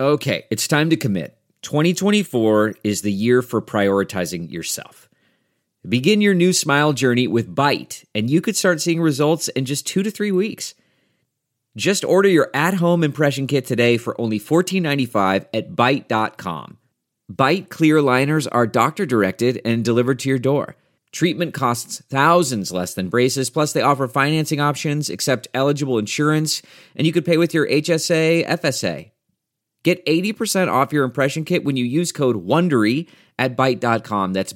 Okay, it's time to commit. 2024 is the year for prioritizing yourself. Begin your new smile journey with Byte, and you could start seeing results in just 2 to 3 weeks. Just order your at-home impression kit today for only $14.95 at Byte.com. Byte clear liners are doctor-directed and delivered to your door. Treatment costs thousands less than braces, plus they offer financing options, accept eligible insurance, and you could pay with your HSA, FSA. Get 80% off your impression kit when you use code WONDERY at Byte.com. That's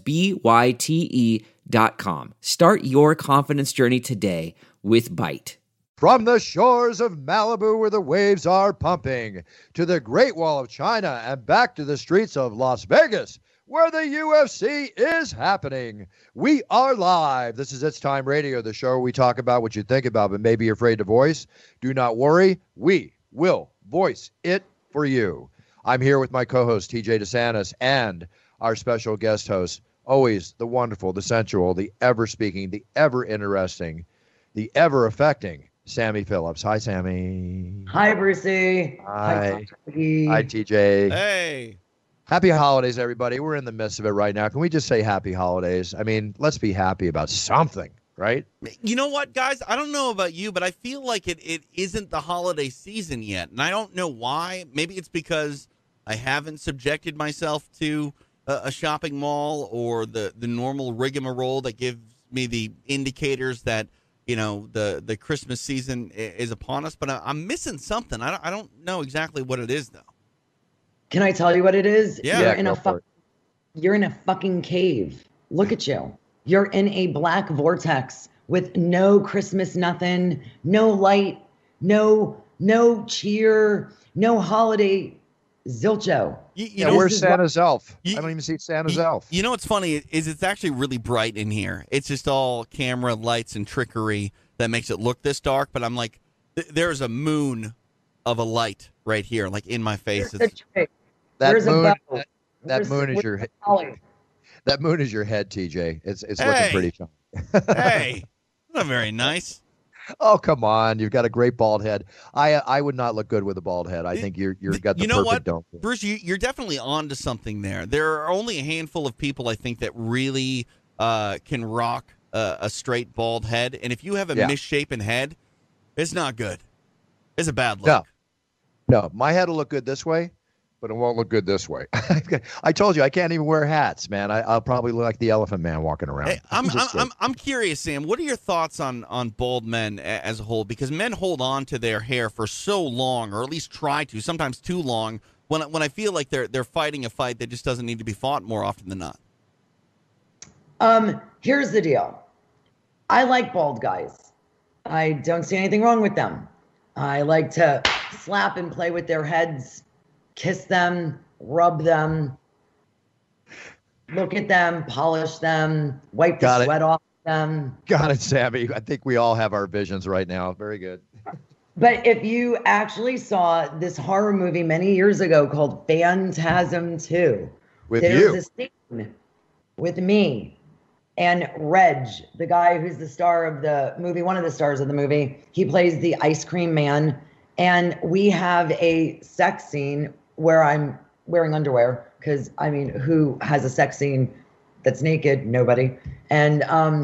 BYTE.com. Start your confidence journey today with Byte. From the shores of Malibu where the waves are pumping, to the Great Wall of China and back to the streets of Las Vegas, where the UFC is happening. We are live. This is It's Time Radio, the show where we talk about what you think about but may be afraid to voice. Do not worry. We will voice it for you. I'm here with my co-host, TJ DeSantis, and our special guest host, always the wonderful, the sensual, the ever-speaking, the ever-interesting, the ever-affecting Sammy Phillips. Hi, Sammy. Hi, Brucey. Hi. Hi, TJ. Hey. Happy holidays, everybody. We're in the midst of it right now. Can we just say happy holidays? I mean, let's be happy about something, right? You know what, guys? I don't know about you, but I feel like it isn't the holiday season yet. And I don't know why. Maybe it's because I haven't subjected myself to a shopping mall or the normal rigmarole that gives me the indicators that, you know, the Christmas season is upon us. But I'm missing something. I don't know exactly what it is, though. Can I tell you what it is? Yeah. You're in a fucking cave. Look at you. You're in a black vortex with no Christmas nothing, no light, no cheer, no holiday zilcho. Where's Santa's elf? I don't even see Santa's elf. You know what's funny is it's actually really bright in here. It's just all camera lights and trickery that makes it look this dark. But I'm like, there's a moon of a light right here, like in my face. That moon is your head. That moon is your head, TJ. It's looking pretty fun. Hey, not very nice. Oh, come on. You've got a great bald head. I would not look good with a bald head. I think you've got the perfect dome. Bruce, you're definitely on to something there. There are only a handful of people, I think, that really can rock a straight bald head. And if you have a misshapen head, it's not good. It's a bad look. No, my head will look good this way, but it won't look good this way. I told you I can't even wear hats, man. I'll probably look like the Elephant Man walking around. Hey, I'm curious, Sam. What are your thoughts on bald men as a whole? Because men hold on to their hair for so long, or at least try to, sometimes too long. When I feel like they're fighting a fight that just doesn't need to be fought more often than not. Here's the deal. I like bald guys. I don't see anything wrong with them. I like to slap and play with their heads, kiss them, rub them, look at them, polish them, wipe the sweat off them. Got it, Sammy. I think we all have our visions right now. Very good. But if you actually saw this horror movie many years ago called Phantasm 2, there's a scene with me and Reg, the guy who's the star of the movie, one of the stars of the movie. He plays the ice cream man. And we have a sex scene where I'm wearing underwear because, I mean, who has a sex scene that's naked? Nobody. And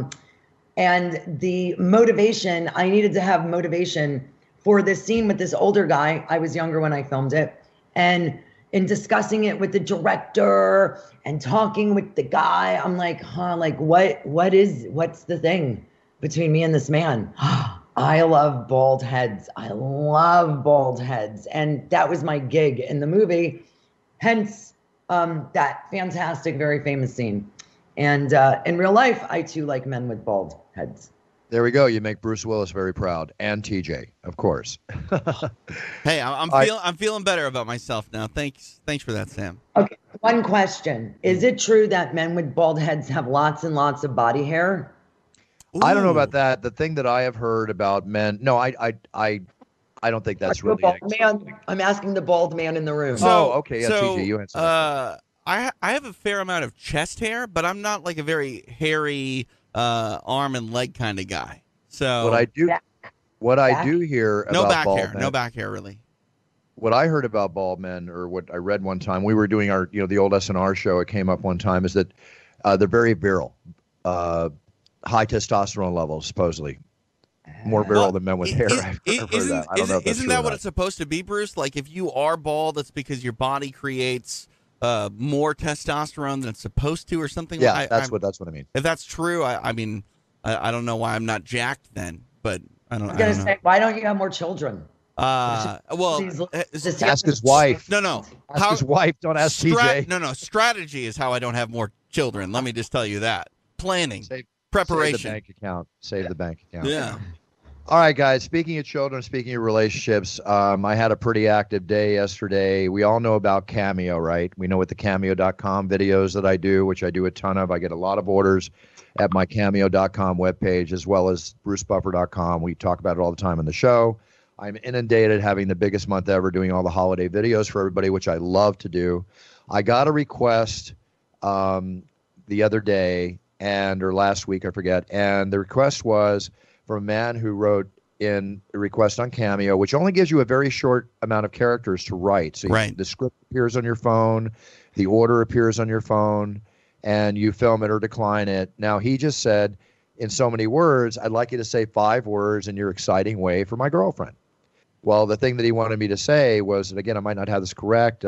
the motivation, I needed to have motivation for this scene with this older guy. I was younger when I filmed it. And in discussing it with the director and talking with the guy, I'm like, what's the thing between me and this man? I love bald heads. I love bald heads. And that was my gig in the movie. Hence, that fantastic, very famous scene. And in real life, I too like men with bald heads. There we go. You make Bruce Willis very proud, and TJ, of course. Hey, I'm feeling better about myself now. Thanks for that, Sam. Okay, one question: is it true that men with bald heads have lots and lots of body hair? Ooh. I don't know about that. The thing that I have heard about men, no, I don't think that's really. I'm asking the bald man in the room. Okay, yeah, TJ, you answer. I have a fair amount of chest hair, but I'm not like a very hairy arm and leg kind of guy. So what I do hear no about back bald hair, men, no back hair really. what I heard about bald men, or what I read one time, we were doing our, the old SNR show. It came up one time, is that they're very virile, high testosterone levels, supposedly. More virile than men with hair. I've heard that. I don't know if that's isn't true that or what not. it's supposed to be, Bruce? Like, if you are bald, it's because your body creates more testosterone than it's supposed to, or something. Yeah, that's what I mean. If that's true, I mean, I don't know why I'm not jacked then, but I don't. I was gonna say, why don't you have more children? Well, ask his wife. No. Ask his wife. Don't ask TJ. No. Strategy is how I don't have more children. Let me just tell you that. Planning, preparation. Save the bank account. Save the bank account. Yeah. All right, guys. Speaking of children, speaking of relationships, I had a pretty active day yesterday. We all know about Cameo, right? We know what the Cameo.com videos that I do, which I do a ton of. I get a lot of orders at my Cameo.com webpage, as well as BruceBuffer.com. We talk about it all the time on the show. I'm inundated, having the biggest month ever, doing all the holiday videos for everybody, which I love to do. I got a request the other day, or last week, I forget, and the request was from a man who wrote in a request on Cameo, which only gives you a very short amount of characters to write. So the script appears on your phone, the order appears on your phone, and you film it or decline it. Now, he just said, in so many words, I'd like you to say 5 words in your exciting way for my girlfriend. Well, the thing that he wanted me to say was, and again, I might not have this correct,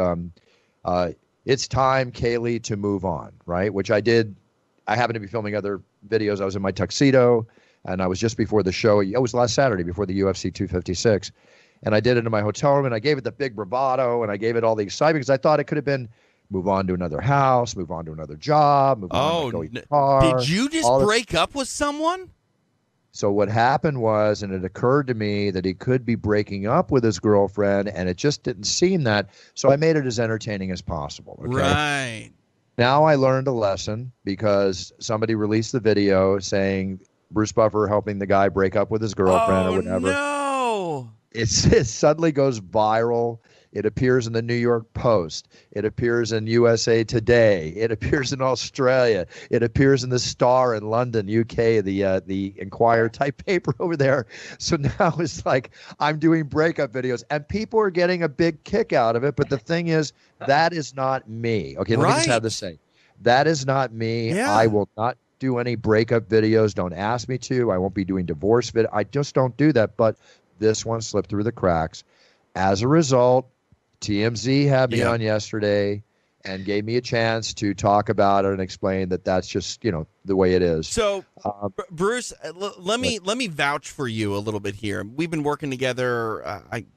it's time, Kaylee, to move on, right? Which I did. I happened to be filming other videos. I was in my tuxedo, and I was just before the show. It was last Saturday before the UFC 256. And I did it in my hotel room, and I gave it the big bravado, and I gave it all the excitement because I thought it could have been move on to another house, move on to another job, move on to go eat car. Did you just break up with someone? So what happened was, and it occurred to me that he could be breaking up with his girlfriend, and it just didn't seem that. So I made it as entertaining as possible. Okay? Right. Now I learned a lesson because somebody released the video saying Bruce Buffer helping the guy break up with his girlfriend or whatever. No. It suddenly goes viral. It appears in the New York Post. It appears in USA Today. It appears in Australia. It appears in the Star in London, UK, the Enquirer type paper over there. So now it's like I'm doing breakup videos, and people are getting a big kick out of it. But the thing is, that is not me. Okay, let me just have this say. That is not me. Yeah. I will not do any breakup videos. Don't ask me to. I won't be doing divorce videos. I just don't do that. But this one slipped through the cracks. As a result, TMZ had me on yesterday and gave me a chance to talk about it and explain that that's just, the way it is. So, Bruce, let me vouch for you a little bit here. We've been working together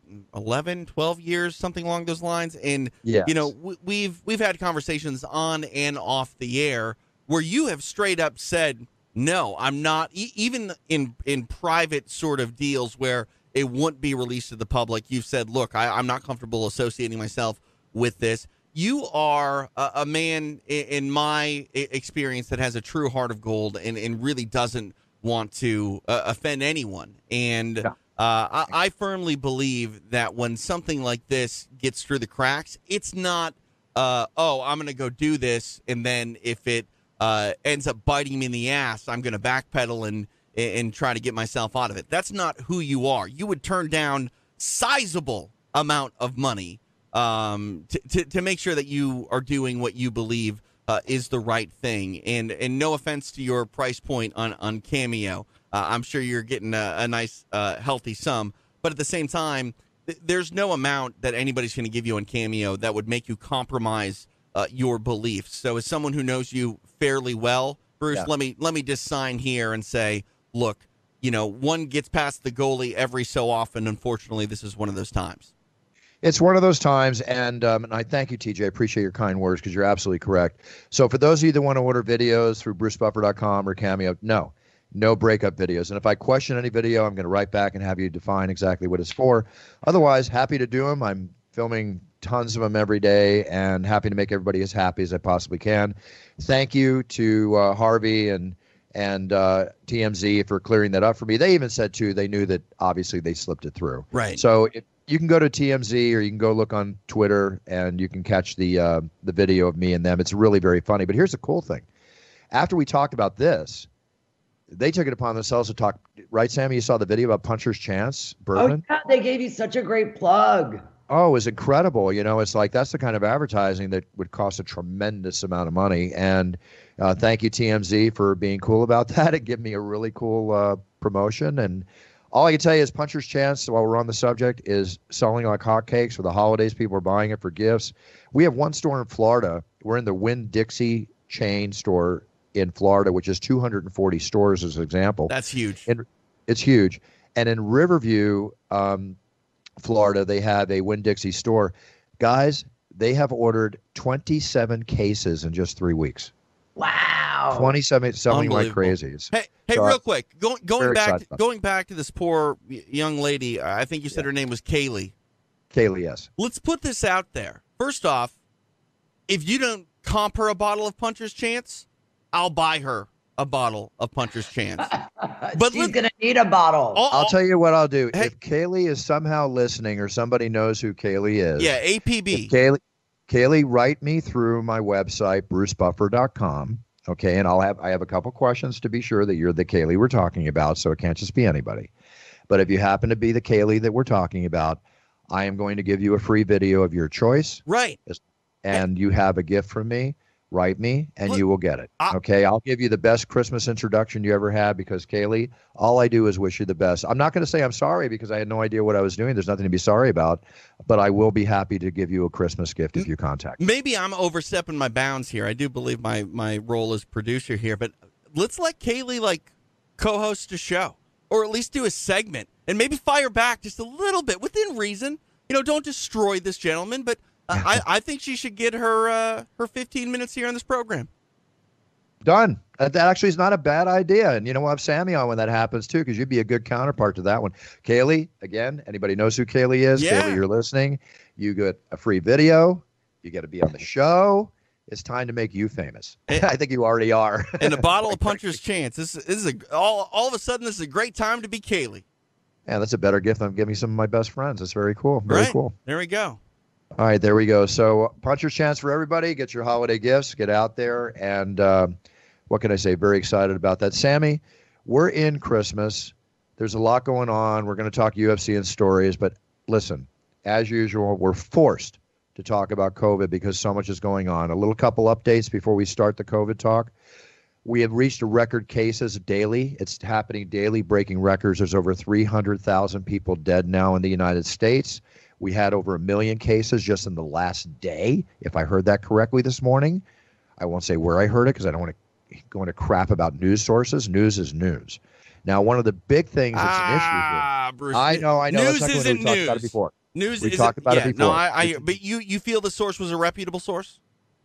11, 12 years, something along those lines. And, we've had conversations on and off the air where you have straight up said, no, I'm not, even in private sort of deals where it wouldn't be released to the public. You've said, look, I'm not comfortable associating myself with this. You are a man, in my experience, that has a true heart of gold and really doesn't want to offend anyone. And I firmly believe that when something like this gets through the cracks, it's not, I'm going to go do this, and then if it ends up biting me in the ass, I'm going to backpedal and try to get myself out of it. That's not who you are. You would turn down sizable amount of money to make sure that you are doing what you believe is the right thing. And no offense to your price point on Cameo. I'm sure you're getting a nice, healthy sum. But at the same time, there's no amount that anybody's going to give you on Cameo that would make you compromise your beliefs. So as someone who knows you fairly well, Bruce, let me just sign here and say, look, one gets past the goalie every so often. Unfortunately, this is one of those times. It's one of those times, and I thank you, TJ. I appreciate your kind words because you're absolutely correct. So for those of you that want to order videos through BruceBuffer.com or Cameo, no breakup videos. And if I question any video, I'm going to write back and have you define exactly what it's for. Otherwise, happy to do them. I'm filming tons of them every day and happy to make everybody as happy as I possibly can. Thank you to Harvey and TMZ for clearing that up for me. They even said, too, they knew that obviously they slipped it through. Right. So you can go to TMZ or you can go look on Twitter and you can catch the video of me and them. It's really very funny. But here's the cool thing. After we talked about this, they took it upon themselves to talk. Right, Sammy? You saw the video about Puncher's Chance, Bergman? Oh, yeah, they gave you such a great plug. Oh, it was incredible. It's like that's the kind of advertising that would cost a tremendous amount of money. And thank you, TMZ, for being cool about that and giving me a really cool promotion. And all I can tell you is Puncher's Chance, while we're on the subject, is selling like hotcakes for the holidays. People are buying it for gifts. We have one store in Florida. We're in the Winn-Dixie chain store in Florida, which is 240 stores as an example. That's huge. And it's huge. And in Riverview, Florida, they have a Winn-Dixie store. Guys, they have ordered 27 cases in just 3 weeks. Wow. 27 selling like crazies. Hey, So real quick, going back to this poor young lady. I think you said her name was Kaylee. Kaylee, yes. Let's put this out there. First off, if you don't comp her a bottle of Puncher's Chance, I'll buy her a bottle of Puncher's Chance. But she's going to need a bottle. I'll tell you what I'll do. Hey, if Kaylee is somehow listening or somebody knows who Kaylee is. Yeah, APB. Kaylee, write me through my website, brucebuffer.com. Okay, and I have a couple questions to be sure that you're the Kaylee we're talking about, so it can't just be anybody. But if you happen to be the Kaylee that we're talking about, I am going to give you a free video of your choice. Right. And you have a gift from me. Write me, and you will get it. Okay, I'll give you the best Christmas introduction you ever had because, Kaylee, all I do is wish you the best. I'm not going to say I'm sorry because I had no idea what I was doing. There's nothing to be sorry about, but I will be happy to give you a Christmas gift if you contact me. Maybe I'm overstepping my bounds here. I do believe my role as producer here, but let's let Kaylee, co-host a show or at least do a segment and maybe fire back just a little bit within reason. Don't destroy this gentleman, but I think she should get her 15 minutes here on this program. Done. That actually is not a bad idea. And we'll have Sammy on when that happens, too, because you'd be a good counterpart to that one. Kaylee, again, anybody knows who Kaylee is? Yeah. Kaylee, you're listening. You get a free video. You get to be on the show. It's time to make you famous. I think you already are. And a bottle of Puncher's Chance. This is all of a sudden, this is a great time to be Kaylee. Yeah, that's a better gift than giving me some of my best friends. That's very cool. Very cool. There we go. All right, there we go. So Puncher's Chance for everybody. Get your holiday gifts. Get out there. And what can I say? Very excited about that. Sammy, we're in Christmas. There's a lot going on. We're going to talk UFC and stories. But listen, as usual, we're forced to talk about COVID because so much is going on. A little couple updates before we start the COVID talk. We have reached a record cases daily. It's happening daily, breaking records. There's over 300,000 people dead now in the United States. We had over 1 million cases just in the last day, if I heard that correctly this morning. I won't say where I heard it because I don't want to go into crap about news sources. News is news. Now, one of the big things that's an issue here. Bruce, I know. News isn't we talked about it before. News we talked about it before. No, but you feel the source was a reputable source?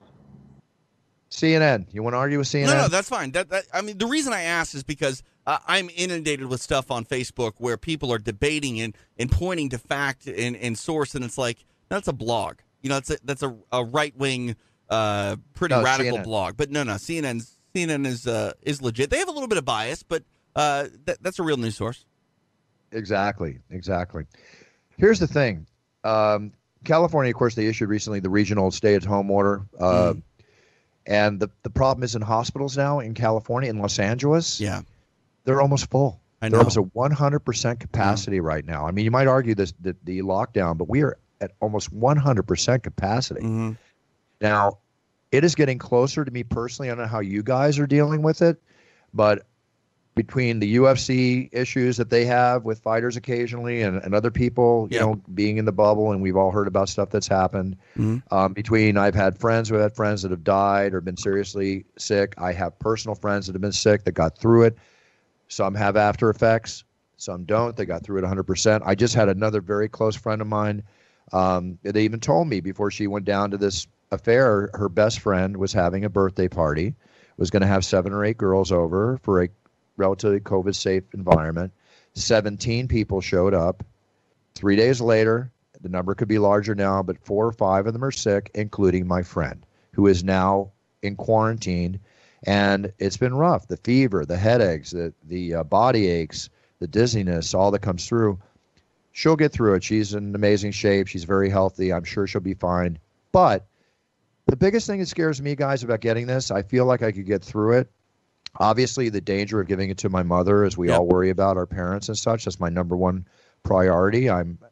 CNN. You want to argue with CNN? No, that's fine. I mean, the reason I ask is because I'm inundated with stuff on Facebook where people are debating and pointing to fact and source, and it's like, that's a blog. That's a right-wing, pretty radical CNN. Blog. But no, CNN is legit. They have a little bit of bias, but that's a real news source. Exactly. Here's the thing. California, of course, they issued recently the regional stay-at-home order. And the problem is in hospitals now in California, in Los Angeles. Yeah. They're almost full. I know. They're almost at 100% capacity right now. I mean, you might argue the lockdown, but we are at almost 100% capacity. Mm-hmm. Now, it is getting closer to me personally. I don't know how you guys are dealing with it, but between the UFC issues that they have with fighters occasionally and other people, being in the bubble, and we've all heard about stuff that's happened. Mm-hmm. Between I've had friends who have had friends that have died or been seriously sick. I have personal friends that have been sick that got through it. Some have after effects. Some don't. They got through it 100%. I just had another very close friend of mine. They even told me before she went down to this affair, her best friend was having a birthday party, was going to have 7 or 8 girls over for a relatively COVID-safe environment. 17 people showed up. 3 days later, the number could be larger now, but 4 or 5 of them are sick, including my friend, who is now in quarantine. And it's been rough. The fever, the headaches, the body aches, the dizziness, all that comes through. She'll get through it. She's in amazing shape. She's very healthy. I'm sure she'll be fine. But the biggest thing that scares me, guys, about getting this, I feel like I could get through it. Obviously, the danger of giving it to my mother, as we all worry about our parents and such, that's my number one priority. I'm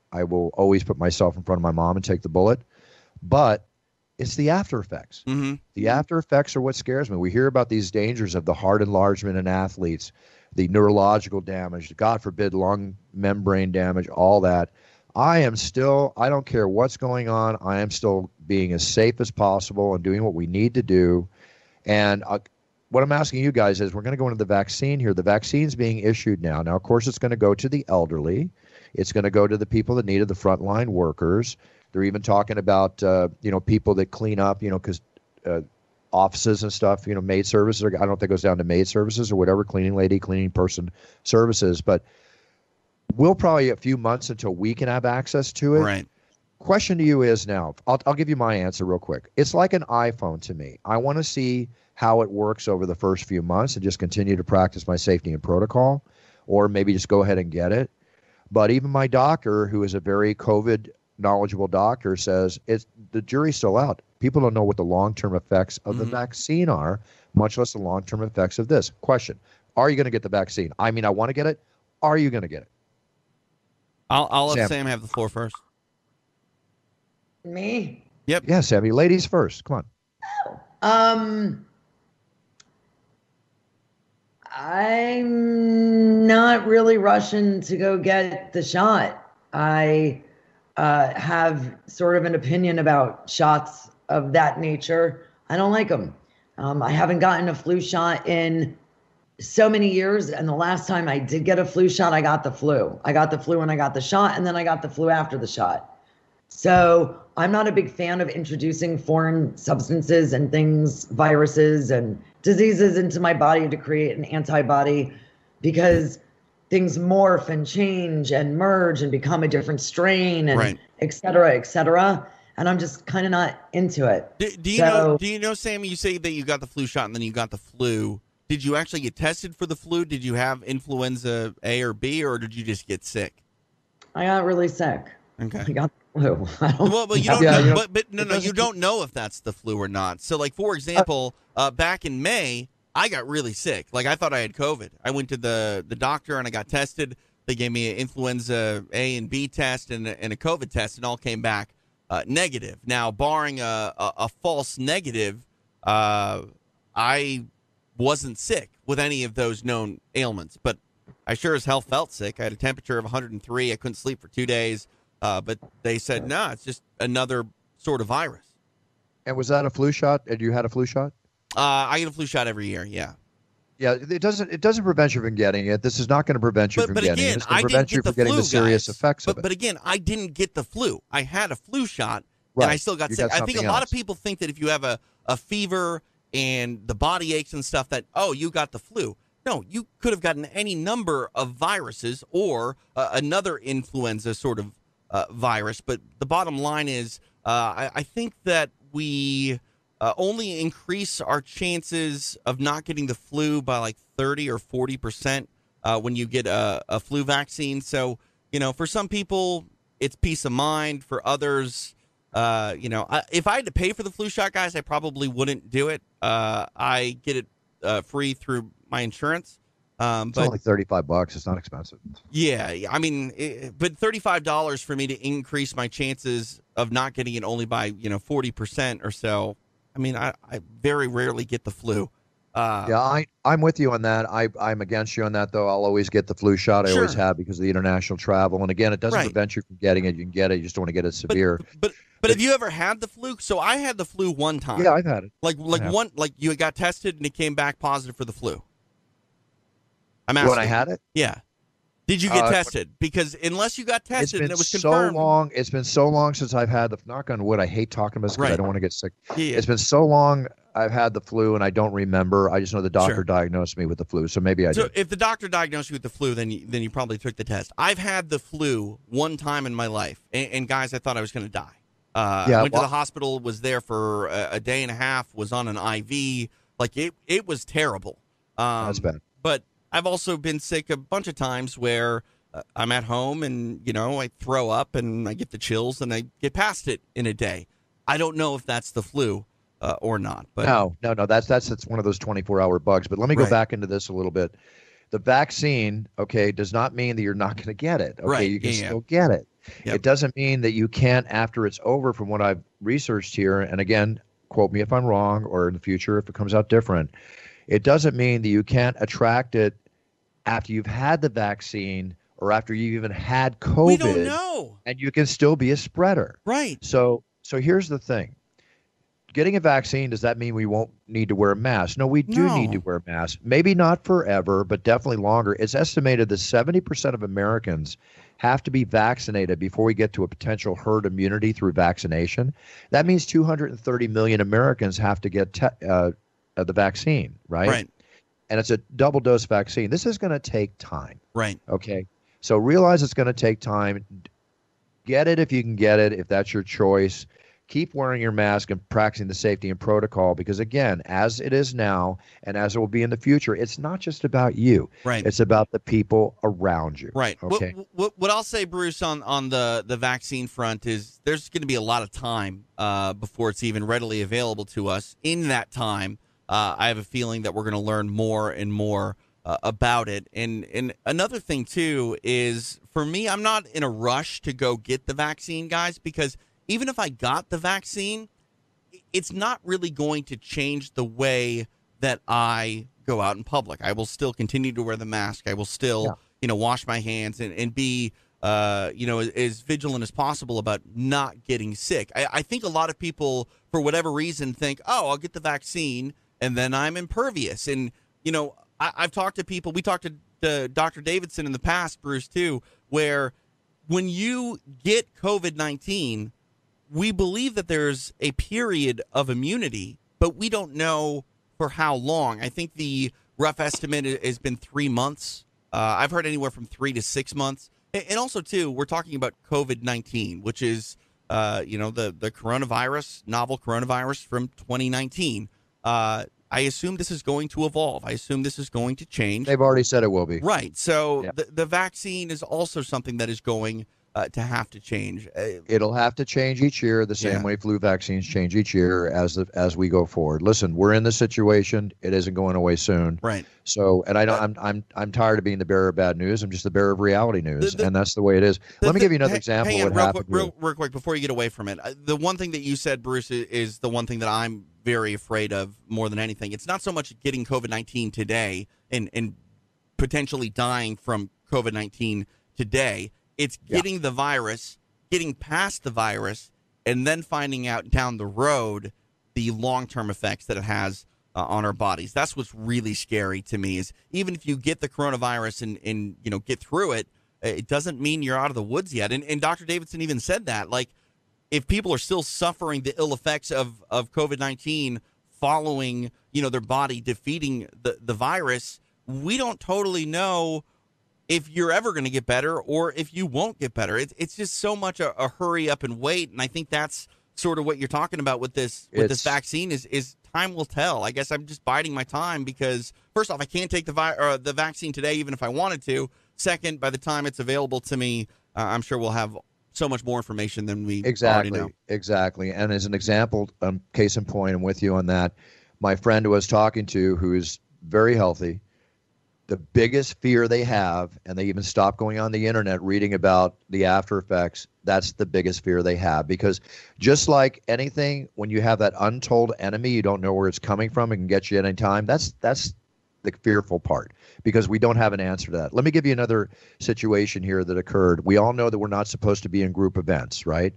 I will always put myself in front of my mom and take the bullet. But it's the after effects. Mm-hmm. The after effects are what scares me. We hear about these dangers of the heart enlargement in athletes, the neurological damage, God forbid, lung membrane damage, all that. I don't care what's going on. I am still being as safe as possible and doing what we need to do. And what I'm asking you guys is, we're going to go into the vaccine here. The vaccine's being issued now. Now, of course, it's going to go to the elderly. It's going to go to the people that need it, the frontline workers. They're even talking about, people that clean up, because offices and stuff, maid services. I don't know if that goes down to maid services or whatever, cleaning lady, cleaning person services. But we'll probably a few months until we can have access to it. Right. Question to you is now, I'll give you my answer real quick. It's like an iPhone to me. I want to see how it works over the first few months and just continue to practice my safety and protocol, or maybe just go ahead and get it. But even my doctor, who is a very COVID knowledgeable doctor, says the jury's still out. People don't know what the long-term effects of the vaccine are, much less the long-term effects of this. Question, are you going to get the vaccine? I mean, I want to get it. Are you going to get it? I'll let Sam have the floor first. Me? Yep. Yeah, Sammy. Ladies first. Come on. I'm not really rushing to go get the shot. I have sort of an opinion about shots of that nature. I don't like them. I haven't gotten a flu shot in so many years, and the last time I did get a flu shot, I got the flu. I got the flu when I got the shot, and then I got the flu after the shot. So I'm not a big fan of introducing foreign substances and things, viruses and diseases into my body to create an antibody, because things morph and change and merge and become a different strain and et cetera, et cetera. And I'm just kind of not into it. Do you know, Sammy, you say that you got the flu shot and then you got the flu. Did you actually get tested for the flu? Did you have influenza A or B, or did you just get sick? I got really sick. Okay. I got the flu. But you don't know. But you don't know if that's the flu or not. So, like, for example, back in May, I got really sick. Like, I thought I had COVID. I went to the doctor and I got tested. They gave me an influenza A and B test and a COVID test, and all came back negative. Now, barring a false negative, I wasn't sick with any of those known ailments, but I sure as hell felt sick. I had a temperature of 103. I couldn't sleep for 2 days, but they said, no, it's just another sort of virus. And was that a flu shot? Had you had a flu shot? I get a flu shot every year, yeah. Yeah, it doesn't prevent you from getting it. This is not going to prevent you from getting it. It's going to prevent you from getting the serious effects of it. But again, I didn't get the flu. I had a flu shot, and I still got sick. I think a lot of people think that if you have a fever and the body aches and stuff, that, oh, you got the flu. No, you could have gotten any number of viruses or another influenza sort of virus. But the bottom line is, I think that we only increase our chances of not getting the flu by like 30 or 40% when you get a flu vaccine. So, for some people, it's peace of mind. For others, if I had to pay for the flu shot, guys, I probably wouldn't do it. I get it free through my insurance. It's only $35. It's not expensive. Yeah. I mean, but $35 for me to increase my chances of not getting it only by 40% or so. I mean, I very rarely get the flu. I'm with you on that. I'm against you on that, though. I'll always get the flu shot. I always have, because of the international travel. And again, it doesn't prevent you from getting it. You can get it. You just don't want to get it severe. But have you ever had the flu? So I had the flu one time. Yeah, I've had it. Like you got tested and it came back positive for the flu. I'm asking. When I had it? Yeah. Did you get tested? Because unless you got tested and it was confirmed. It's been so long since I've had the, knock on wood, I hate talking about this because I don't want to get sick. Yeah. It's been so long I've had the flu and I don't remember. I just know the doctor diagnosed me with the flu, so maybe I did. So if the doctor diagnosed you with the flu, then you probably took the test. I've had the flu one time in my life, and guys, I thought I was going to die. I went to the hospital, was there for a day and a half, was on an IV. Like, it was terrible. That's bad. But I've also been sick a bunch of times where I'm at home and, I throw up and I get the chills and I get past it in a day. I don't know if that's the flu or not. But No. That's one of those 24-hour bugs. But let me go back into this a little bit. The vaccine, does not mean that you're not going to get it. Okay, you can still get it. Yep. It doesn't mean that you can't, after it's over, from what I've researched here, and again, quote me if I'm wrong, or in the future if it comes out different, it doesn't mean that you can't attract it after you've had the vaccine or after you've even had COVID. We don't know. And you can still be a spreader. Right. So here's the thing. Getting a vaccine, does that mean we won't need to wear a mask? No, we do need to wear a mask. Maybe not forever, but definitely longer. It's estimated that 70% of Americans have to be vaccinated before we get to a potential herd immunity through vaccination. That means 230 million Americans have to get the vaccine, right? Right. And it's a double dose vaccine. This is going to take time. Right. Okay. So realize it's going to take time. Get it if you can get it, if that's your choice. Keep wearing your mask and practicing the safety and protocol because, again, as it is now and as it will be in the future, it's not just about you. Right. It's about the people around you. Right. Okay. What I'll say, Bruce, on the vaccine front is there's going to be a lot of time before it's even readily available to us. In that time, I have a feeling that we're going to learn more and more about it. And another thing, too, is for me, I'm not in a rush to go get the vaccine, guys, because even if I got the vaccine, it's not really going to change the way that I go out in public. I will still continue to wear the mask. I will still, wash my hands and be, as vigilant as possible about not getting sick. I think a lot of people, for whatever reason, think, oh, I'll get the vaccine and then I'm impervious. And, I've talked to people. We talked to Dr. Davidson in the past, Bruce, too, where when you get COVID-19, we believe that there's a period of immunity, but we don't know for how long. I think the rough estimate has been 3 months. I've heard anywhere from 3 to 6 months. And also, too, we're talking about COVID-19, which is, the coronavirus, novel coronavirus from 2019. I assume this is going to evolve. I assume this is going to change. They've already said it will be. Right. So the vaccine is also something that is going to have to change. It'll have to change each year the same way flu vaccines change each year as we go forward. Listen, we're in this situation. It isn't going away soon. Right. So, and I'm tired of being the bearer of bad news. I'm just the bearer of reality news, and that's the way it is. Let me give you another example of what happened. Real quick, before you get away from it, the one thing that you said, Bruce, is the one thing that I'm very afraid of more than anything. It's not so much getting COVID-19 today and potentially dying from COVID-19 today. It's getting the virus, getting past the virus, and then finding out down the road the long-term effects that it has on our bodies. That's what's really scary to me is even if you get the coronavirus and get through it, it doesn't mean you're out of the woods yet. And Dr. Davidson even said that. Like, if people are still suffering the ill effects of COVID-19 following, their body defeating the virus, we don't totally know if you're ever going to get better or if you won't get better. It's just so much a hurry up and wait. And I think that's sort of what you're talking about with this vaccine is time will tell. I guess I'm just biding my time because, first off, I can't take the vaccine today even if I wanted to. Second, by the time it's available to me, I'm sure we'll have so much more information than we already know. Exactly. And as an example, case in point, I'm with you on that. My friend who I was talking to, who is very healthy, the biggest fear they have, and they even stop going on the internet reading about the after effects, that's the biggest fear they have. Because just like anything, when you have that untold enemy, you don't know where it's coming from, it can get you at any time. That's the fearful part, because we don't have an answer to that. Let me give you another situation here that occurred. We all know that we're not supposed to be in group events, right?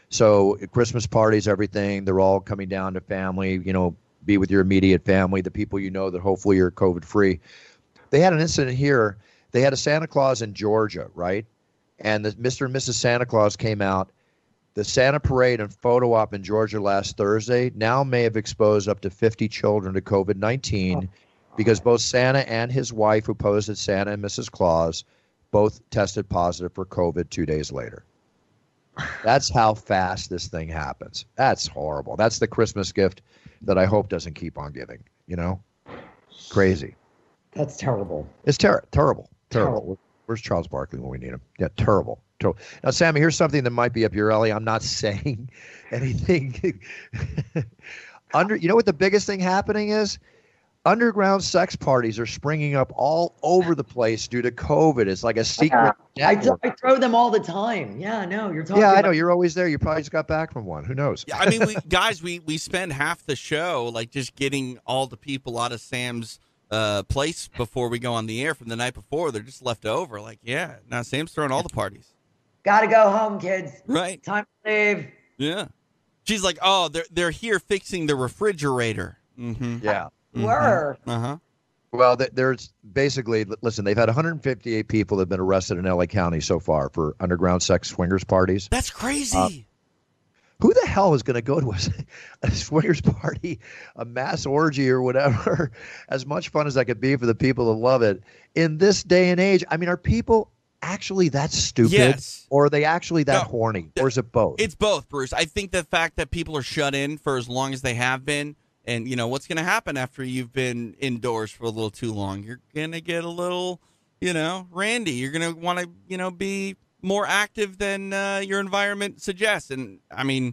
So Christmas parties, everything, they're all coming down to family, be with your immediate family, the people that hopefully are COVID-free. They had an incident here. They had a Santa Claus in Georgia, right? And the Mr. and Mrs. Santa Claus came out. The Santa parade and photo op in Georgia last Thursday now may have exposed up to 50 children to COVID-19 because both Santa and his wife, who posed as Santa and Mrs. Claus, both tested positive for COVID 2 days later. That's how fast this thing happens. That's horrible. That's the Christmas gift that I hope doesn't keep on giving, Crazy. That's terrible. It's terrible. Where's Charles Barkley when we need him? Yeah, terrible. Now, Sammy, here's something that might be up your alley. I'm not saying anything. You know what the biggest thing happening is? underground sex parties are springing up all over the place due to COVID. It's like a secret network. I throw them all the time. Yeah, no, you're talking. Yeah, I about- know. You're always there. You probably just got back from one. Who knows? Yeah, I mean, we spend half the show like just getting all the people out of Sam's place before we go on the air from the night before. They're just left over. Like, yeah, now Sam's throwing all the parties. Gotta go home, kids. Right. Time to leave. Yeah. She's like, oh, they're here fixing the refrigerator. Mm-hmm. Yeah. Were. Uh-huh. Well, there's basically, listen, they've had 158 people that have been arrested in LA County so far for underground sex swingers parties. That's crazy. Who the hell is going to go to a swingers party, a mass orgy or whatever, as much fun as that could be for the people that love it in this day and age? I mean, are people actually that stupid? Yes. Or are they actually that No. horny? Or is it both? It's both, Bruce. I think the fact that people are shut in for as long as they have been, and you know what's going to happen after you've been indoors for a little too long, you're going to get a little, randy. You're going to want to, be more active than your environment suggests. And I mean,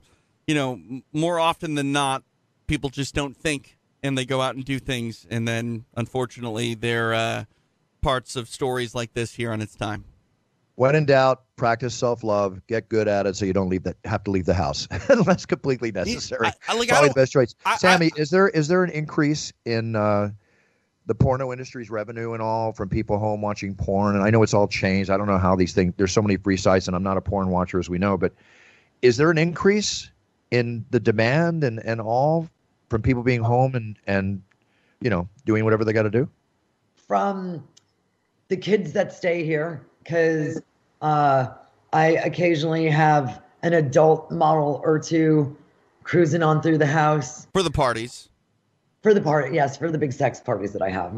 more often than not, people just don't think and they go out and do things. And then unfortunately, they're parts of stories like this here on It's Time. When in doubt, practice self-love, get good at it so you don't have to leave the house unless completely necessary. Probably the best choice. Sammy, is there an increase in the porno industry's revenue and all from people home watching porn? And I know it's all changed. I don't know how these things, there's so many free sites, and I'm not a porn watcher, as we know, but is there an increase in the demand and all from people being home and doing whatever they got to do? From the kids that stay here, because I occasionally have an adult model or two cruising on through the house. For the parties. For the party, yes, for the big sex parties that I have,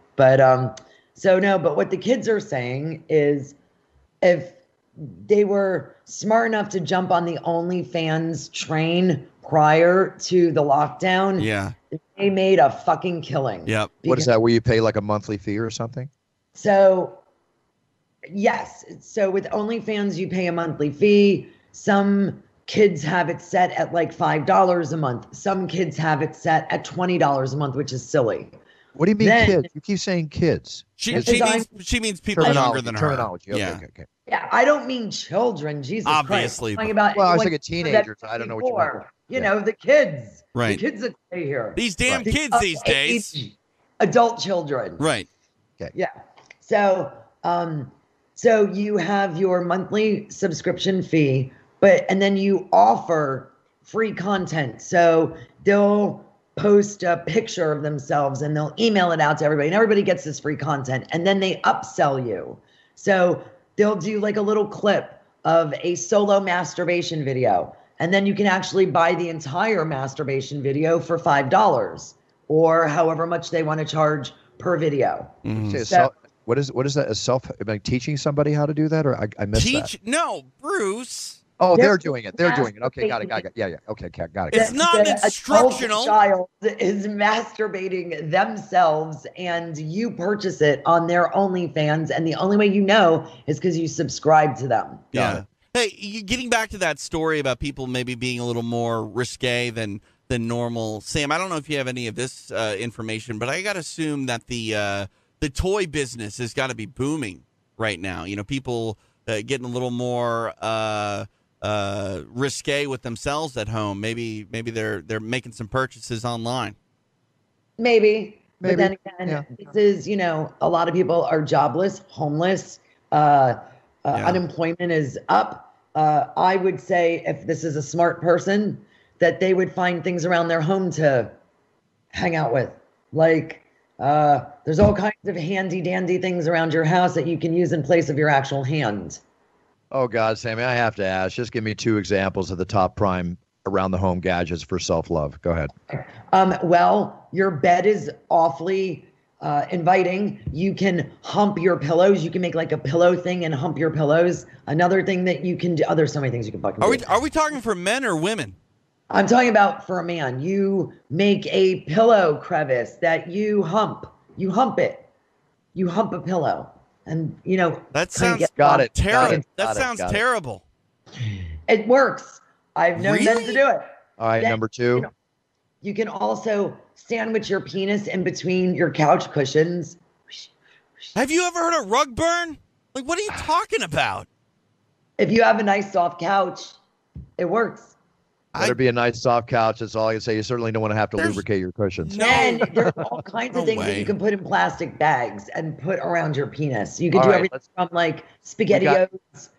But but what the kids are saying is if they were smart enough to jump on the OnlyFans train prior to the lockdown, Yeah. they made a fucking killing. Yep. What is that, where you pay like a monthly fee or something? So, yes. So with OnlyFans, you pay a monthly fee. Some kids have it set at like $5 a month. Some kids have it set at $20 a month, which is silly. What do you mean kids? You keep saying kids. She means people younger than her. Terminology. Okay, Yeah. okay. Yeah, I don't mean children. Jesus Obviously. Christ. I'm talking about, Well, I was like, thinking teenagers. I don't know what you meant. You know, the kids. Right. The kids that stay here. These damn kids these days. Adult children. Right. Yeah. So, so you have your monthly subscription fee, and then you offer free content. So they'll post a picture of themselves and they'll email it out to everybody, and everybody gets this free content, and then they upsell you. So they'll do like a little clip of a solo masturbation video, and then you can actually buy the entire masturbation video for $5 or however much they want to charge per video. So, what is that? Like teaching somebody how to do that, or I missed that? No, Bruce. Oh, they're doing it. They're doing it. Okay, got it. Yeah. Okay, got it. It's not instructional. A child is masturbating themselves, and you purchase it on their OnlyFans, and the only way you know is because you subscribe to them. Yeah. Hey, getting back to that story about people maybe being a little more risque than normal. Sam, I don't know if you have any of this information, but I got to assume that the toy business has got to be booming right now. People getting a little more risque with themselves at home. Maybe they're making some purchases online. Maybe. But then again, this is, a lot of people are jobless, homeless, unemployment is up. I would say if this is a smart person, that they would find things around their home to hang out with. Like, there's all kinds of handy dandy things around your house that you can use in place of your actual hand. Oh, God, Sammy, I have to ask. Just give me 2 examples of the top prime around the home gadgets for self-love. Go ahead. Well, your bed is awfully inviting. You can hump your pillows. You can make like a pillow thing and hump your pillows. Another thing that you can do. Oh, there's so many things you can fucking do. Are we talking for men or women? I'm talking about for a man. You make a pillow crevice that you hump. You hump it. You hump a pillow. And, that sounds terrible. That sounds terrible. It works. I've known men to do it. All right, number 2. You can also sandwich your penis in between your couch cushions. Have you ever heard of rug burn? Like, what are you talking about? If you have a nice soft couch, it works. Better be a nice soft couch. That's all I can say. You certainly don't want to have to lubricate your cushions. And there's all kinds of things that you can put in plastic bags and put around your penis. You can do everything from like SpaghettiOs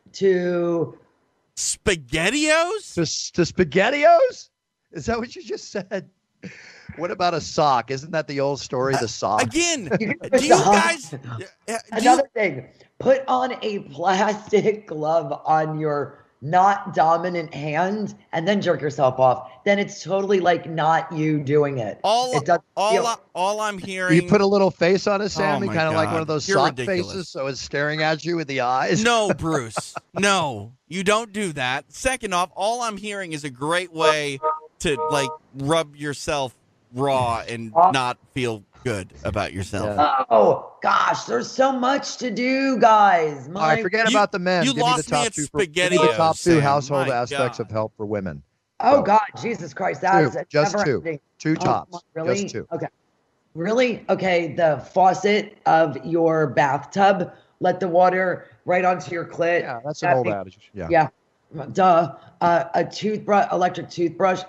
to SpaghettiOs? To SpaghettiOs? Is that what you just said? What about a sock? Isn't that the old story, the sock? Again, do you guys... Another thing, put on a plastic glove on your not dominant hand and then jerk yourself off. Then it's totally like not you doing it. All I'm hearing... You put a little face on it, Sammy, my kind of like God. one of those You're sock ridiculous. faces, so it's staring at you with the eyes. No, Bruce. No, you don't do that. Second off, all I'm hearing is a great way to like rub yourself raw and not feel good about yourself. Yeah. Oh gosh, there's so much to do, guys. All right, forget about the men. You Give lost me me the at top two. Give me SpaghettiOs, the top two Sam. household My aspects God. of help for women. Oh God, Jesus Christ, that's Just never two. ending. Two tops. Really? Just two. Okay. Really? Okay. The faucet of your bathtub. Let the water right onto your clit. Yeah, that's an old adage. Yeah. Yeah. Duh. A toothbrush, electric toothbrush.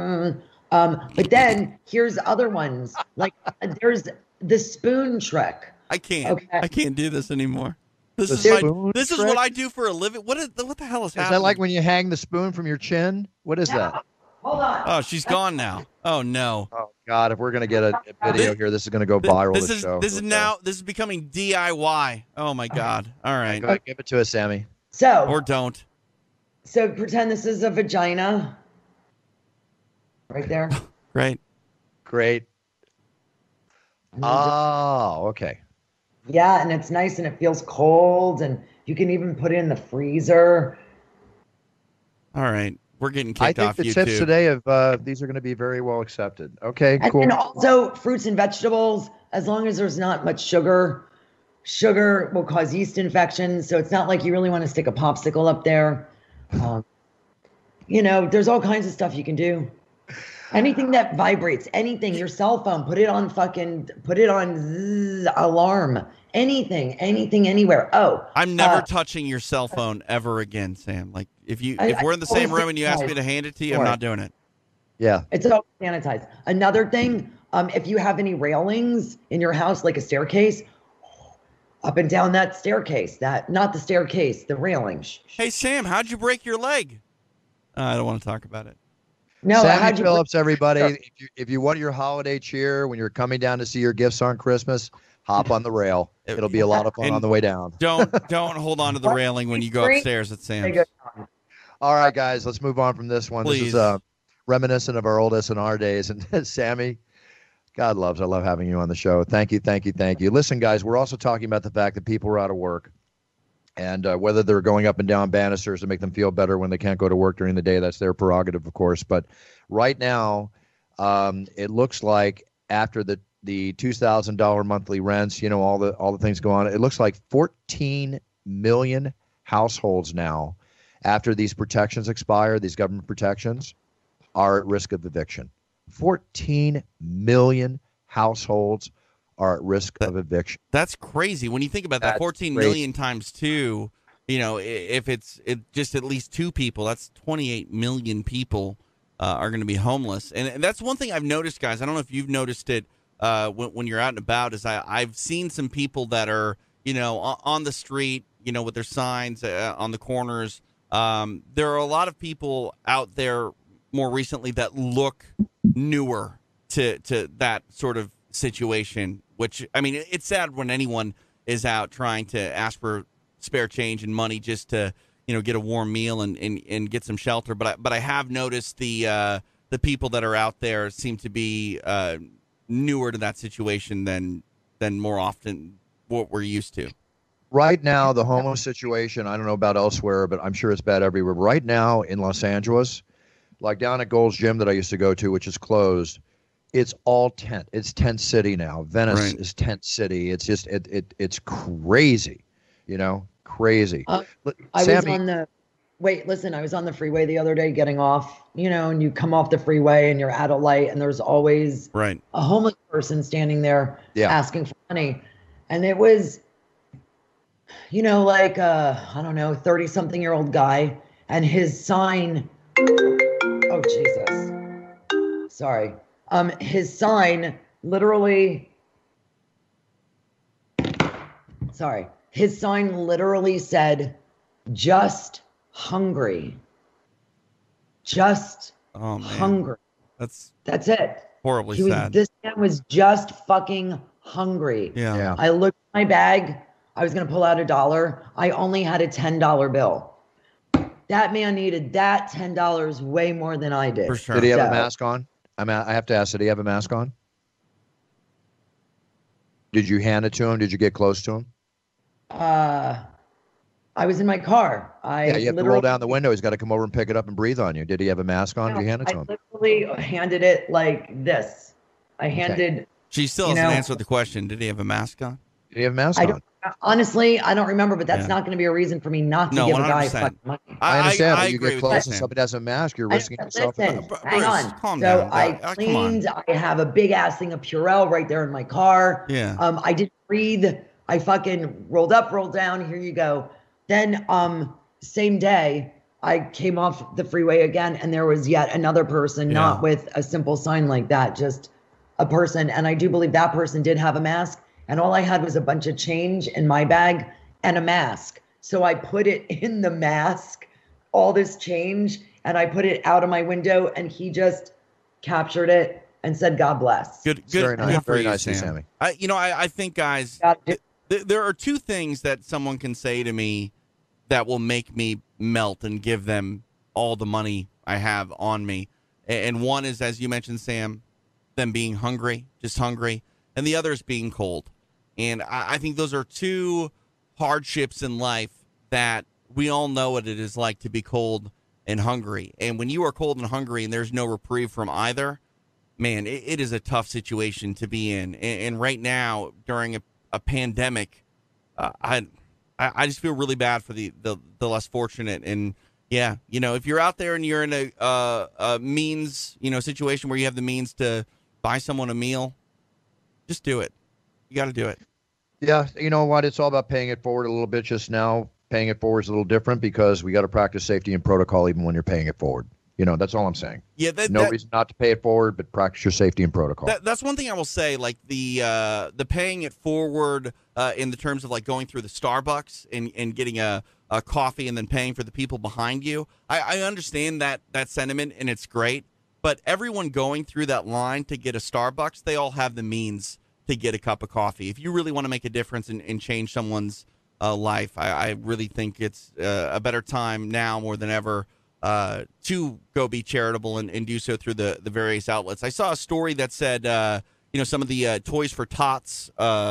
But then here's other ones. Like there's the spoon trick. I can't. Okay. I can't do this anymore. This The is spoon this is trick? what I do for a living. What the hell is happening? Is that like when you hang the spoon from your chin? What is that? Hold on. Oh, she's gone now. Oh no. Oh God! If we're gonna get a video here, this is gonna go viral. This This is becoming DIY. Oh my God. All right. Go ahead, give it to us, Sammy. So Or don't. So pretend this is a vagina. Right there. Right. Great. Oh, okay. Yeah, and it's nice and it feels cold and you can even put it in the freezer. All right. We're getting I kicked think off the YouTube. tips today of these are going to be very well accepted. Okay, And cool. then also fruits and vegetables, as long as there's not much sugar. Sugar will cause yeast infections, so it's not like you really want to stick a popsicle up there. There's all kinds of stuff you can do. Anything that vibrates, anything, your cell phone, put it on zzz, alarm. Anything, anywhere. Oh, I'm never touching your cell phone ever again, Sam. Like if we're in the same room and you ask me to hand it to you, I'm not doing it. Yeah. it's all sanitized. Another thing, if you have any railings in your house, like a staircase, up and down that staircase, not the staircase, the railing. Hey Sam, how'd you break your leg? I don't want to talk about it. No, Sammy Phillips, everybody. If you want your holiday cheer when you're coming down to see your gifts on Christmas, hop on the rail. It'll be a lot of fun on the way down. Don't hold on to the railing when you go upstairs at Sam's. All right, guys, let's move on from this one. Please. This is reminiscent of our old S&R days. And Sammy, I love having you on the show. Thank you. Listen, guys, we're also talking about the fact that people are out of work. And whether they're going up and down banisters to make them feel better when they can't go to work during the day, that's their prerogative, of course. But right now, it looks like after the $2,000 monthly rents, all the things go on, it looks like 14 million households now, after these protections expire, these government protections, are at risk of eviction. 14 million households are at risk of eviction. That's crazy. When you think about that, 14 million times two, if it's just at least two people, that's 28 million people are going to be homeless. And that's one thing I've noticed, guys. I don't know if you've noticed it when you're out and about, is I've seen some people that are, on the street, with their signs on the corners. There are a lot of people out there more recently that look newer to that sort of situation, which, I mean, it's sad when anyone is out trying to ask for spare change and money just to, get a warm meal and get some shelter. But I have noticed the people that are out there seem to be newer to that situation than more often what we're used to. Right now, the homeless situation, I don't know about elsewhere, but I'm sure it's bad everywhere. Right now in Los Angeles, like down at Gold's Gym that I used to go to, which is closed, it's all tent. It's tent city now. Venice is tent city. It's just it's crazy, crazy. I Sammy, was on the Wait, listen, I was on the freeway the other day getting off, and you come off the freeway and you're at a light and there's always Right. a homeless person standing there Yeah. asking for money. And it was, like I don't know, 30-something-year-old guy, and his sign, oh Jesus. Sorry. His sign literally said, "Just hungry." Just Oh, man. hungry. That's That's it. horribly He was sad. this man was just fucking hungry. Yeah. Yeah. I looked at my bag. I was gonna pull out $1. I only had a $10 bill. That man needed that $10 way more than I did. For sure. Did he have a So- mask on? I have to ask, did he have a mask on? Did you hand it to him? Did you get close to him? I was in my car. Yeah, you have to roll down the window. He's got to come over and pick it up and breathe on you. Did he have a mask on? Did you hand it to him? I literally handed it like this. I handed. She still You hasn't know- answered the question. Did he have a mask on? Did he have a mask I on? don't. Honestly, I don't remember, but that's Yeah. not going to be a reason for me not to No, give a guy 100%. fucking money. I understand, but you agree get with close you, and Sam. somebody has a mask, you're risking yourself. Listen, Bruce, hang on. calm So down. I Come on. cleaned. I have a big ass thing of Purell right there in my car. Yeah. I didn't breathe. I fucking rolled up, rolled down. Here you go. Then same day, I came off the freeway again, and there was yet another person, Yeah. not with a simple sign like that, just a person. And I do believe that person did have a mask. And all I had was a bunch of change in my bag and a mask. So I put it in the mask, all this change, and I put it out of my window, and he just captured it and said, "God bless." Good. Very nice. Good for Very you, nice, Sam. Sammy. I think, guys, God, dude, there are two things that someone can say to me that will make me melt and give them all the money I have on me. And one is, as you mentioned, Sam, them being hungry, just hungry, and the other is being cold. And I think those are two hardships in life that we all know what it is like to be cold and hungry. And when you are cold and hungry and there's no reprieve from either, man, it is a tough situation to be in. And right now, during a pandemic, I just feel really bad for the less fortunate. And yeah, if you're out there and you're in a means, situation where you have the means to buy someone a meal, just do it. You got to do it. Yeah, you know what? It's all about paying it forward a little bit just now. Paying it forward is a little different because we got to practice safety and protocol even when you're paying it forward. That's all I'm saying. Yeah, No reason not to pay it forward, but practice your safety and protocol. That's one thing I will say. Like the paying it forward in the terms of like going through the Starbucks and getting a coffee and then paying for the people behind you. I understand that sentiment and it's great. But everyone going through that line to get a Starbucks, they all have the means to get a cup of coffee. If you really want to make a difference and change someone's life, I really think it's a better time now more than ever to go be charitable and do so through the various outlets. I saw a story that said, some of the Toys for Tots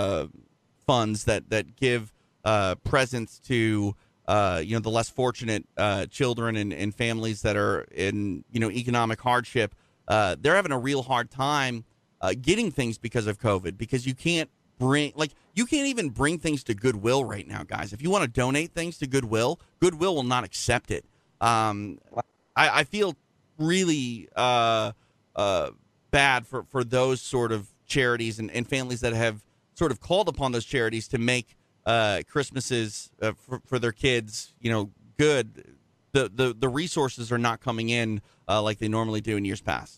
funds that give presents to, the less fortunate children and families that are in, economic hardship. They're having a real hard time getting things because of COVID, because you can't even bring things to Goodwill right now, guys. If you want to donate things to Goodwill will not accept it. I feel really bad for those sort of charities and families that have sort of called upon those charities to make Christmases for their kids, good. The resources are not coming in like they normally do in years past.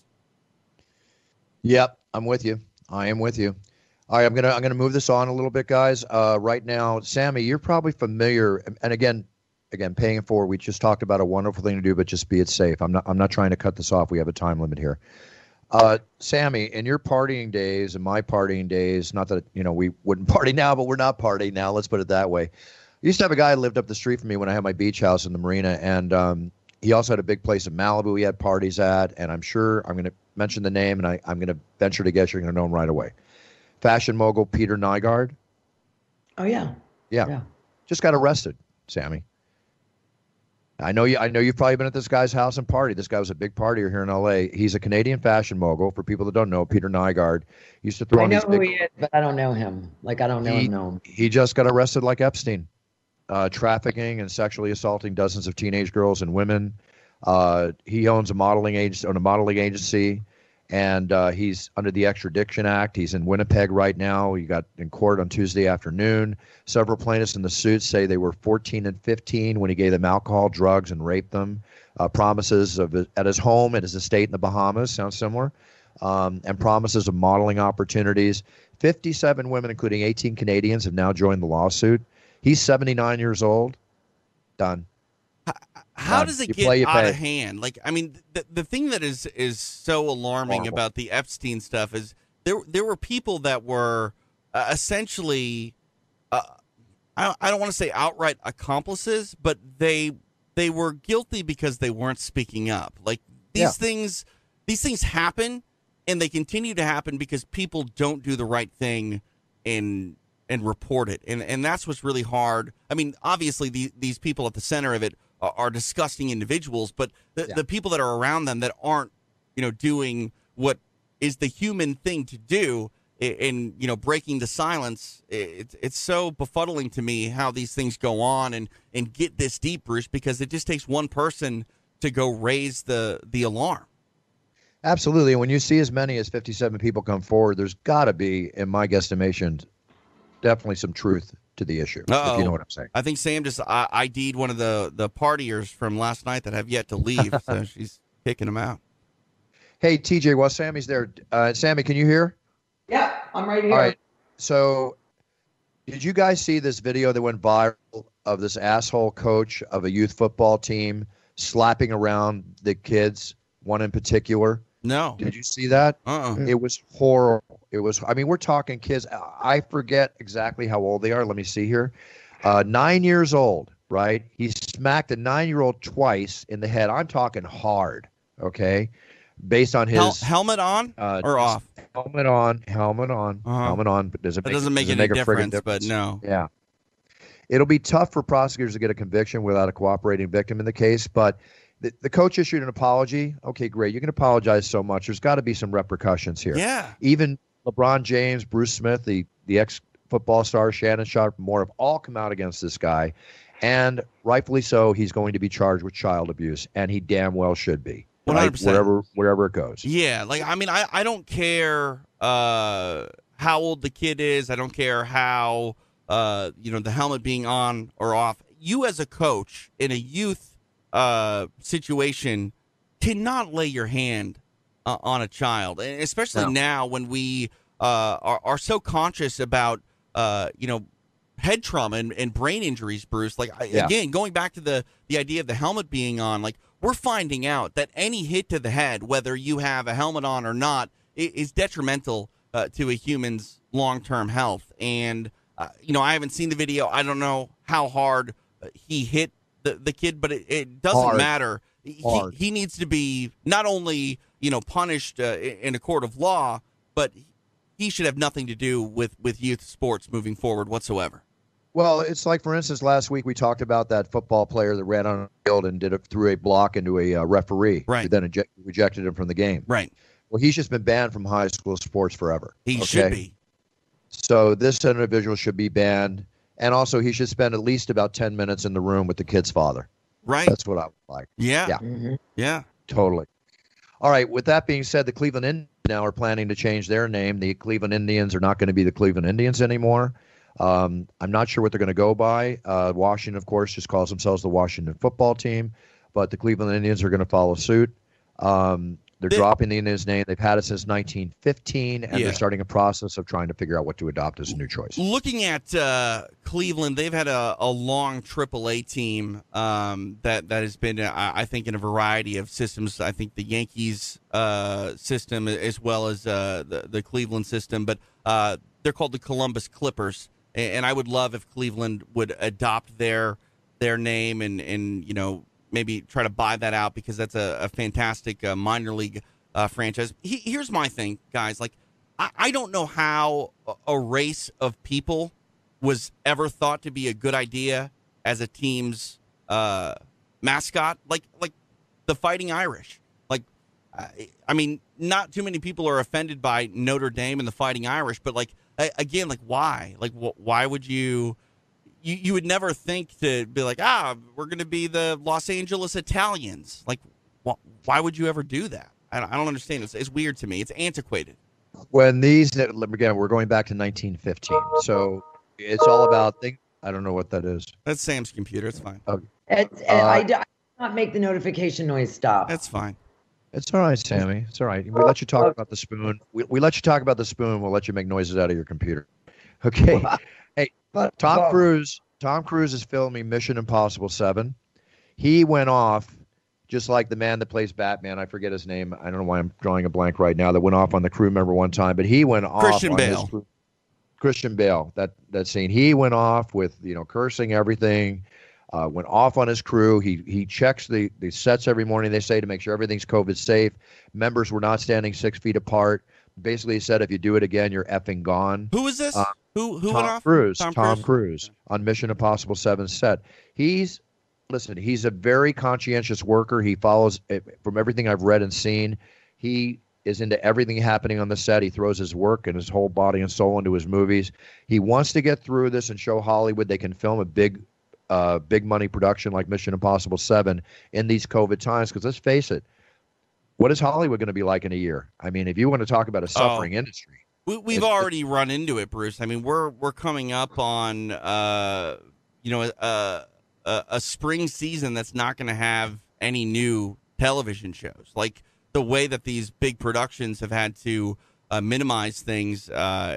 Yep, I'm with you. I am with you. All right, I'm gonna move this on a little bit, guys. Right now, Sammy, you're probably familiar, and again, paying it forward. We just talked about a wonderful thing to do, but just be it safe. I'm not trying to cut this off. We have a time limit here. Sammy, in your partying days and my partying days, not that we wouldn't party now, but we're not partying now. Let's put it that way. I used to have a guy who lived up the street from me when I had my beach house in the marina, and he also had a big place in Malibu he had parties at, and I'm sure I'm going to mention the name, and I'm going to venture to guess you're going to know him right away. Fashion mogul Peter Nygaard. Oh yeah. Yeah. Just got arrested, Sammy. I know you've probably been at this guy's house and party. This guy was a big partier here in LA. He's a Canadian fashion mogul. For people that don't know, Peter Nygaard used to throw I on know these who he is, but I don't know him. Like I don't know him. He just got arrested like Epstein. trafficking and sexually assaulting dozens of teenage girls and women. He owns a modeling agency, and he's under the Extradition Act. He's in Winnipeg right now. He got in court on Tuesday afternoon. Several plaintiffs in the suit say they were 14 and 15 when he gave them alcohol, drugs, and raped them. Promises at his home, at his estate in the Bahamas, sounds similar, and promises of modeling opportunities. 57 women, including 18 Canadians, have now joined the lawsuit. He's 79 years old. Done. How does it get out of hand? Like, I mean, the thing that is so alarming about the Epstein stuff is there were people that were essentially, I don't want to say outright accomplices, but they were guilty because they weren't speaking up. Like these things happen, and they continue to happen because people don't do the right thing and report it. And that's what's really hard. I mean, obviously these people at the center of it are disgusting individuals, but the people that are around them that aren't, doing what is the human thing to do in, breaking the silence. It's so befuddling to me how these things go on and get this deep, Bruce, because it just takes one person to go raise the alarm. Absolutely. And when you see as many as 57 people come forward, there's got to be, in my guesstimation, definitely some truth to the issue. If you know what I'm saying. I think Sam just ID'd one of the partiers from last night that have yet to leave, so she's kicking them out. Hey, TJ, while Sammy's there, Sammy, can you hear? Yeah, I'm right here. All right. So, did you guys see this video that went viral of this asshole coach of a youth football team slapping around the kids, one in particular? No. Did you see that? It was horrible. We're talking kids. I forget exactly how old they are. Let me see here. 9 years old, right? He smacked a 9-year-old twice in the head. I'm talking hard, okay? Based on his helmet on or off? Helmet on. Helmet on. But that doesn't make any difference, but no. Yeah. It'll be tough for prosecutors to get a conviction without a cooperating victim in the case, but the coach issued an apology. Okay, great. You can apologize so much. There's got to be some repercussions here. Yeah. Even LeBron James, Bruce Smith, the ex-football star, Shannon Sharpe, more have all come out against this guy. And rightfully so, he's going to be charged with child abuse, and he damn well should be. 100%. Wherever it goes. Yeah, I don't care how old the kid is. I don't care how the helmet being on or off. You as a coach in a youth situation cannot lay your hand on a child, and especially now when we are so conscious about head trauma and brain injuries, Bruce. Again, going back to the idea of the helmet being on, we're finding out that any hit to the head, whether you have a helmet on or not, is detrimental to a human's long-term health. And, I haven't seen the video. I don't know how hard he hit the kid, but it doesn't matter. He needs to be not only, punished in a court of law, but he should have nothing to do with youth sports moving forward whatsoever. Well, it's like, for instance, last week we talked about that football player that ran on the field and threw a block into a referee, who then rejected him from the game. Right. Well, he's just been banned from high school sports forever. He should be. So this individual should be banned, and also he should spend at least about 10 minutes in the room with the kid's father. Right. That's what I would like. Yeah. Yeah. Mm-hmm. Yeah. Totally. All right. With that being said, the Cleveland Indians now are planning to change their name. The Cleveland Indians are not going to be the Cleveland Indians anymore. I'm not sure what they're going to go by. Washington, of course, just calls themselves the Washington Football Team, but the Cleveland Indians are going to follow suit. They're dropping the Indians' name. They've had it since 1915, and they're starting a process of trying to figure out what to adopt as a new choice. Looking at Cleveland, they've had a long AAA team that has been, I think, in a variety of systems. I think the Yankees system as well as the Cleveland system, but they're called the Columbus Clippers. And I would love if Cleveland would adopt their name and maybe try to buy that out, because that's a fantastic minor league franchise. Here's my thing, guys. I don't know how a race of people was ever thought to be a good idea as a team's mascot, like the Fighting Irish. Not too many people are offended by Notre Dame and the Fighting Irish, but again, why? Why would you you would never think to be like, we're going to be the Los Angeles Italians. Like, why would you ever do that? I don't understand. It's weird to me. It's antiquated. When these, again, we're going back to 1915. So it's all about things. I don't know what that is. That's Sam's computer. It's fine. Okay. I do not make the notification noise stop. That's fine. It's all right, Sammy. It's all right. We let you talk about the spoon. We let you talk about the spoon. We'll let you make noises out of your computer. Okay. Hey, Tom Cruise is filming Mission Impossible 7. He went off, just like the man that plays Batman. I forget his name. I don't know why I'm drawing a blank right now. That went off on the crew member one time, but he went off. Christian Bale. Christian Bale. That scene. He went off with cursing everything. Went off on his crew. He checks the sets every morning, they say, to make sure everything's COVID safe. Members were not standing 6 feet apart. Basically, he said, if you do it again, you're effing gone. Who is this? Who went off? Tom Cruise on Mission Impossible 7 set. He's a very conscientious worker. He follows, from everything I've read and seen, he is into everything happening on the set. He throws his work and his whole body and soul into his movies. He wants to get through this and show Hollywood they can film a big money production like Mission Impossible 7 in these COVID times. Because let's face it, what is Hollywood going to be like in a year? I mean, if you want to talk about a suffering industry, we've already run into it, Bruce. I mean, we're coming up on a spring season that's not going to have any new television shows. Like the way that these big productions have had to minimize things.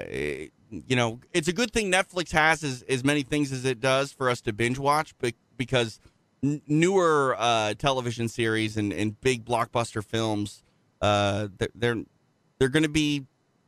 It's a good thing Netflix has as many things as it does for us to binge watch, but because newer television series and big blockbuster films, they're going to be,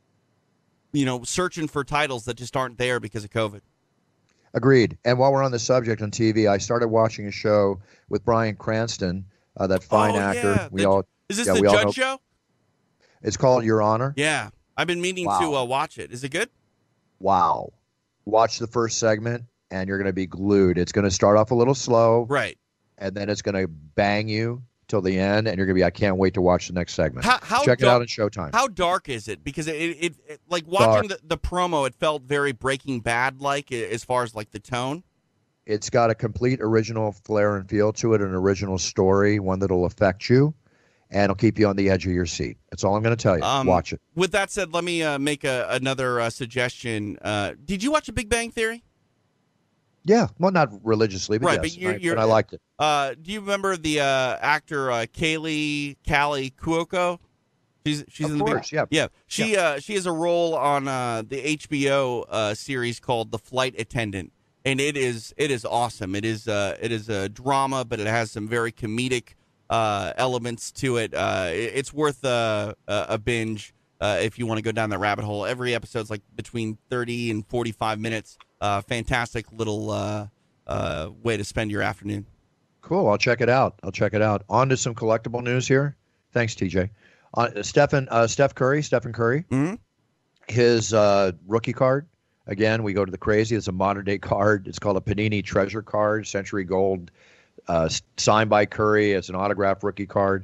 searching for titles that just aren't there because of COVID. Agreed. And while we're on the subject on TV, I started watching a show with Bryan Cranston, that fine actor. Yeah. Is this the Judge show? It's called Your Honor. Yeah. I've been meaning to watch it. Is it good? Wow. Watch the first segment and you're going to be glued. It's going to start off a little slow. Right. And then it's going to bang you till the end, and you're going to be, I can't wait to watch the next segment. Check it out on Showtime. How dark is it? Because it like watching the promo, it felt very Breaking Bad-like as far as like the tone. It's got a complete original flair and feel to it, an original story, one that'll affect you, and it'll keep you on the edge of your seat. That's all I'm going to tell you. Watch it. With that said, let me make another suggestion. Did you watch The Big Bang Theory? Yeah, well, not religiously, but right, yes, but I liked it. Do you remember the actor Kaley Cuoco? She's of in the course, yeah. She has a role on the HBO series called The Flight Attendant, and it is awesome. It is a drama, but it has some very comedic elements to it. It's worth a binge if you want to go down that rabbit hole. Every episode's like between 30 and 45 minutes. Fantastic little way to spend your afternoon. Cool. I'll check it out. On to some collectible news here. Thanks, TJ. Stephen Curry. Mm-hmm. His rookie card. Again, we go to the crazy. It's a modern day card. It's called a Panini Treasure Card, Century Gold, signed by Curry. It's an autographed rookie card.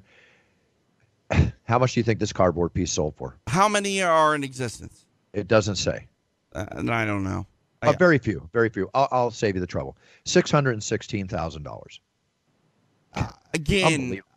How much do you think this cardboard piece sold for? How many are in existence? It doesn't say. I don't know. Very few. I'll save you the trouble. $616,000. Again,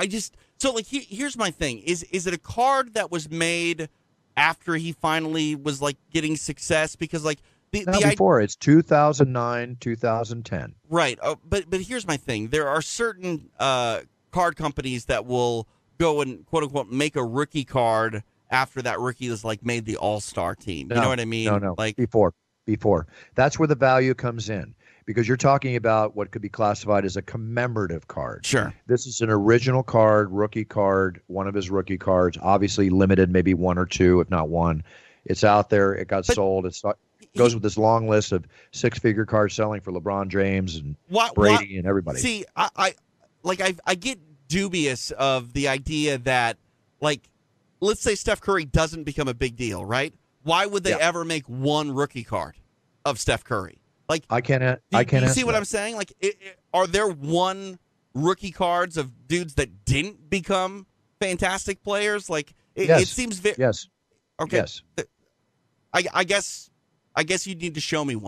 here's my thing. Is it a card that was made after he finally was like getting success? Because like before it's 2009, 2010. Right. But here's my thing. There are certain card companies that will go and quote unquote make a rookie card after that rookie is like made the all-star team. You know what I mean? No. Like before. That's where the value comes in, because you're talking about what could be classified as a commemorative card. Sure. This is an original card, rookie card, one of his rookie cards, obviously limited, maybe one or two, if not one. It's out there. It got sold. It goes with this long list of six-figure cards selling for LeBron James and Brady and everybody. See, I get dubious of the idea that, like, let's say Steph Curry doesn't become a big deal, right? Why would they ever make one rookie card of Steph Curry? Like, I can't. You see what I'm saying? Like, are there one rookie cards of dudes that didn't become fantastic players? Like, it seems yes. Okay. Yes. I guess you need to show me one,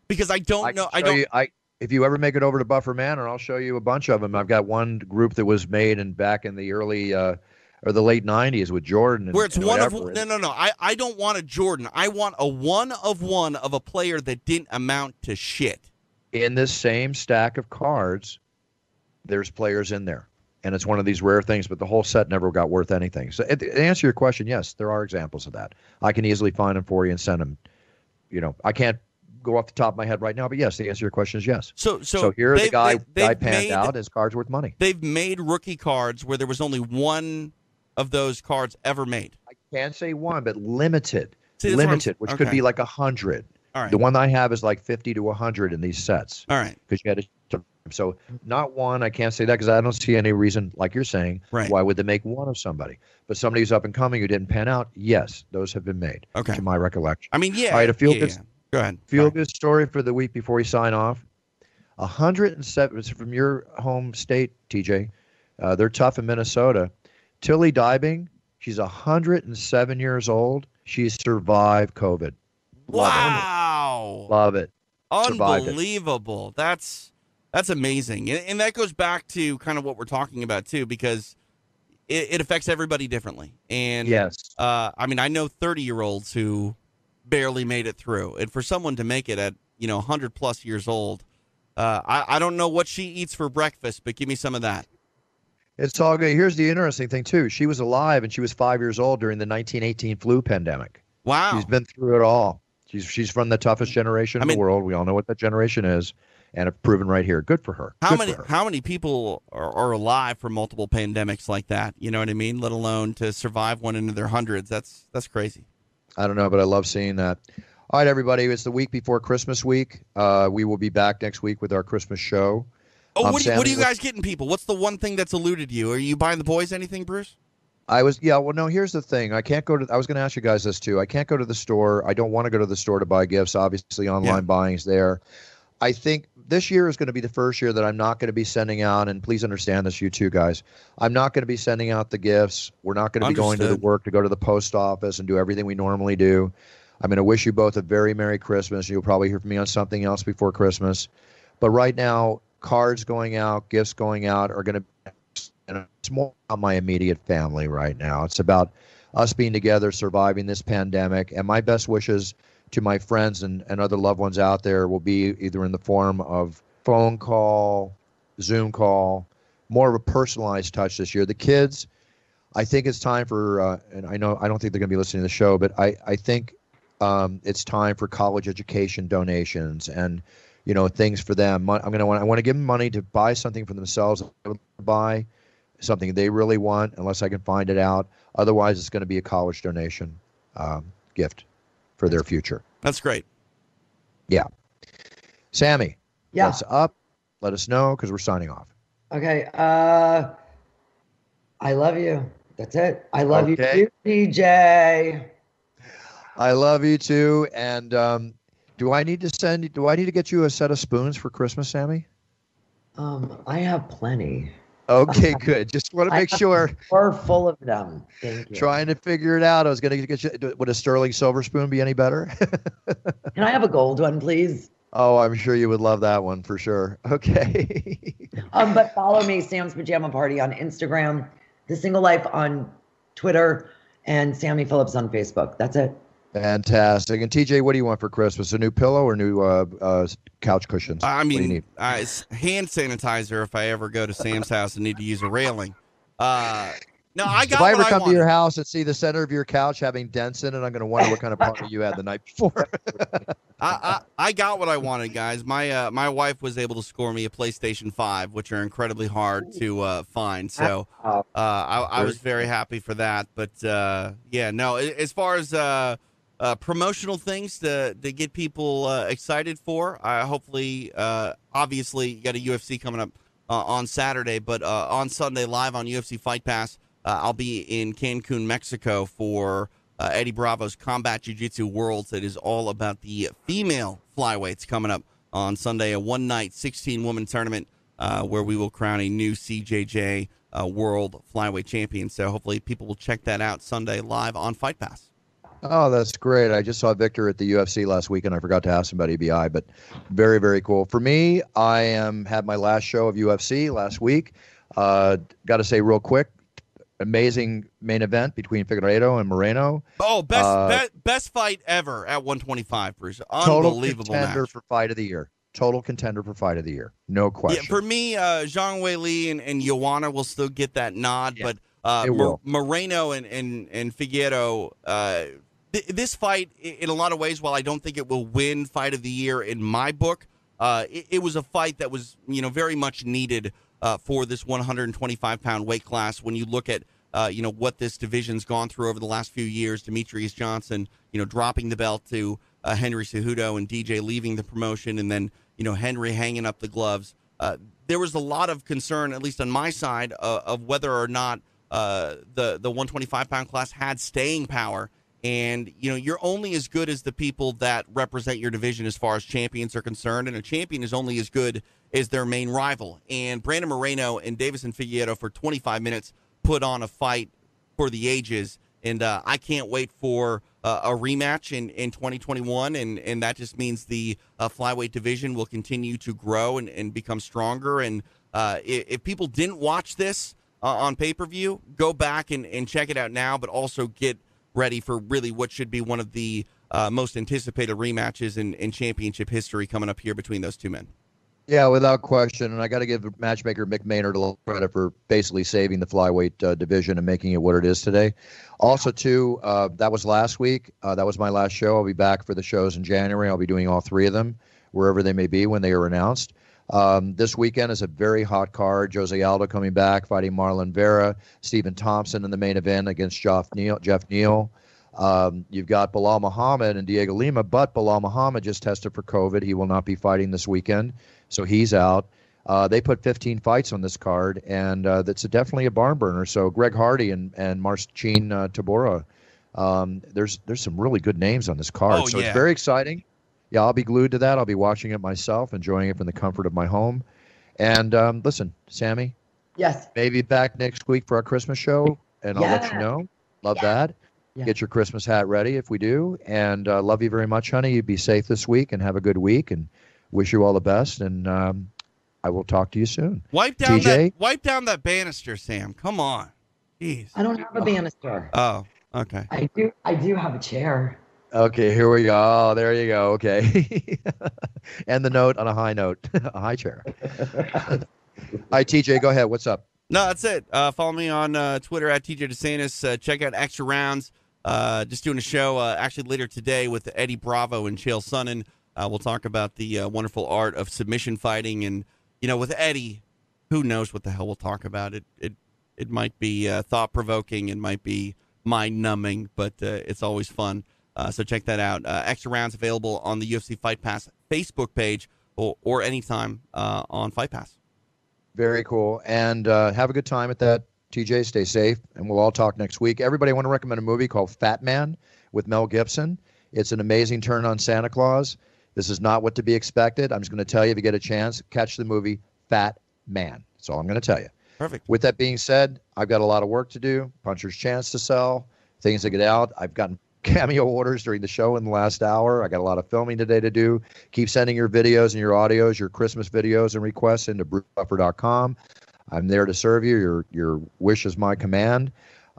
Because I don't know. I show don't. you- if you ever make it over to Buffer Manor, I'll show you a bunch of them. I've got one group that was made back in the early or the late '90s with Jordan. Where it's and one of whatever. no. I don't want a Jordan. I want a one of a player that didn't amount to shit. In this same stack of cards, there's players in there, and it's one of these rare things. But the whole set never got worth anything. So, to answer your question, yes, there are examples of that. I can easily find them for you and send them. I can't go off the top of my head right now, but yes, the answer to your question is yes. So here the guy they've panned out. His card's worth money. They've made rookie cards where there was only one of those cards ever made. I can't say one, but limited. See, Which could be like 100. All right. The one I have is like 50 to 100 in these sets. All right. Because you had to. So not one. I can't say that because I don't see any reason, like you're saying, Right. why would they make one of somebody? But somebody who's up and coming who didn't pan out, yes, those have been made. Okay. To my recollection. I mean, yeah. All right, a feel-good Go ahead. feel-good story for the week before we sign off. 107 it's from your home state, TJ. They're tough in Minnesota. Tilly Dybing, she's 107 years old. She survived COVID. Wow. Love it. Survived it. Unbelievable. That's amazing. And that goes back to kind of what we're talking about, too, because it affects everybody differently. And, Yes. I mean, I know 30-year-olds who barely made it through. And for someone to make it at, 100-plus years old, I don't know what she eats for breakfast, but give me some of that. It's all good. Here's the interesting thing, too. She was alive, and she was 5 years old during the 1918 flu pandemic. Wow. She's been through it all. She's from the toughest generation in the world. We all know what that generation is, and it's proven right here. Good for her. How many people are alive for multiple pandemics like that? You know what I mean? Let alone to survive one into their hundreds. That's crazy. I don't know, but I love seeing that. All right, everybody. It's the week before Christmas week. We will be back next week with our Christmas show. Oh, what are you guys getting people? What's the one thing that's eluded you? Are you buying the boys anything, Bruce? Well, no, here's the thing. I can't go to, I was going to ask you guys this too. I can't go to the store. I don't want to go to the store to buy gifts. Obviously, online buying is there. I think this year is going to be the first year that I'm not going to be sending out, and please understand this, you two guys. I'm not going to be sending out the gifts. We're not going to be going to the work to go to the post office and do everything we normally do. I'm going to wish you both a very Merry Christmas. You'll probably hear from me on something else before Christmas. But right now, cards going out, gifts going out are going to be, and it's more about my immediate family right now. It's about us being together, surviving this pandemic. And my best wishes to my friends and other loved ones out there will be either in the form of phone call, Zoom call, more of a personalized touch this year. The kids, I think it's time for, and I don't think they're going to be listening to the show, but I think it's time for college education donations and, things for them. I want to give them money to buy something for themselves, buy something they really want, unless I can find it out. Otherwise, it's going to be a college donation gift for their future. That's great. Yeah. Sammy, Yeah. what's up? Let us know because we're signing off. Okay. I love you. That's it. I love you too, DJ. I love you too. And do I need to get you a set of spoons for Christmas, Sammy? I have plenty. Okay, good. Just want to make sure. We're full of them. Thank you. Trying to figure it out. I was going to get you. Would a sterling silver spoon be any better? Can I have a gold one, please? Oh, I'm sure you would love that one for sure. Okay. But follow me, Sam's Pajama Party on Instagram, The Single Life on Twitter, and Sammy Phillips on Facebook. That's it. Fantastic. And TJ, what do you want for Christmas? A new pillow or new couch cushions? I What do you mean, need? it's hand sanitizer if I ever go to Sam's house and need to use a railing. No, I got If I ever what come to wanted. your house and see the center of your couch having dents in it, I'm going to wonder what kind of party you had the night before. I got what I wanted, guys. My wife was able to score me a PlayStation 5, which are incredibly hard to find. So I was very happy for that. But yeah, no. As far as promotional things to get people excited for, hopefully, obviously, you got a UFC coming up on Saturday, but on Sunday live on UFC Fight Pass, I'll be in Cancun, Mexico for Eddie Bravo's Combat Jiu-Jitsu Worlds. That is all about the female flyweights coming up on Sunday, a one-night 16-woman tournament where we will crown a new CJJ World Flyweight Champion. So hopefully people will check that out Sunday live on Fight Pass. Oh, that's great. I just saw Victor at the UFC last week, and I forgot to ask him about EBI, but very, very cool. For me, I had my last show of UFC last week. Got to say real quick, amazing main event between Figueiredo and Moreno. Oh, best fight ever at 125, Bruce. Total Unbelievable contender match. for fight of the year. Total contender for fight of the year. No question. Yeah, for me, Zhang Weili and Joanna will still get that nod, Yeah, but Moreno and Figueiredo, this fight, in a lot of ways, while I don't think it will win fight of the year in my book, it was a fight that was very much needed for this 125-pound weight class. When you look at what this division's gone through over the last few years, Demetrius Johnson, dropping the belt to Henry Cejudo, and DJ leaving the promotion, and then Henry hanging up the gloves. There was a lot of concern, at least on my side, of whether or not the 125-pound class had staying power. And, you're only as good as the people that represent your division as far as champions are concerned. And a champion is only as good as their main rival. And Brandon Moreno and Deiveson Figueiredo for 25 minutes put on a fight for the ages. And I can't wait for a rematch in 2021. And that just means the flyweight division will continue to grow and become stronger. And if people didn't watch this on pay-per-view, go back and check it out now, but also get ready for really what should be one of the most anticipated rematches in championship history coming up here between those two men. Yeah, without question. And I got to give matchmaker Mick Maynard a little credit for basically saving the flyweight division and making it what it is today. Also, too, that was last week. That was my last show. I'll be back for the shows in January. I'll be doing all three of them, wherever they may be when they are announced. This weekend is a very hot card. Jose Aldo coming back, fighting Marlon Vera. Stephen Thompson in the main event against Jeff Neal. You've got Bilal Muhammad and Diego Lima, but Bilal Muhammad just tested for COVID. He will not be fighting this weekend, so he's out. They put 15 fights on this card, and that's definitely a barn burner. So Greg Hardy and Marcin Tybura, there's some really good names on this card. Oh, so yeah. It's very exciting. Yeah, I'll be glued to that. I'll be watching it myself, enjoying it from the comfort of my home. And listen, Sammy, Yes. maybe back next week for our Christmas show, and I'll let you know. Love that. Yeah. Get your Christmas hat ready if we do. And love you very much, honey. You be safe this week and have a good week, and wish you all the best. And I will talk to you soon. Wipe down TJ? that banister, Sam. Come on. Jeez. I don't have a banister. Oh, okay. I do have a chair. Okay, here we go. Oh, there you go. Okay. End the note on a high note. A high chair. All right, TJ, go ahead. What's up? No, that's it. Follow me on Twitter at TJ DeSantis. Check out Extra Rounds. Just doing a show actually later today with Eddie Bravo and Chael Sonnen. We'll talk about the wonderful art of submission fighting. And, with Eddie, who knows what the hell we'll talk about. It might be thought-provoking. It might be mind-numbing, but it's always fun. So check that out. Extra Rounds available on the UFC Fight Pass Facebook page or anytime on Fight Pass. Very cool. And have a good time at that, TJ. Stay safe, and we'll all talk next week. Everybody, I want to recommend a movie called Fat Man with Mel Gibson. It's an amazing turn on Santa Claus. This is not what to be expected. I'm just going to tell you, if you get a chance, catch the movie Fat Man. That's all I'm going to tell you. Perfect. With that being said, I've got a lot of work to do, Puncher's Chance to sell, things to get out. I've gotten cameo orders during the show in the last hour. I got a lot of filming today to do. Keep sending your videos and your audios, your Christmas videos and requests into BruceBuffer.com. I'm there to serve you. Your wish is my command.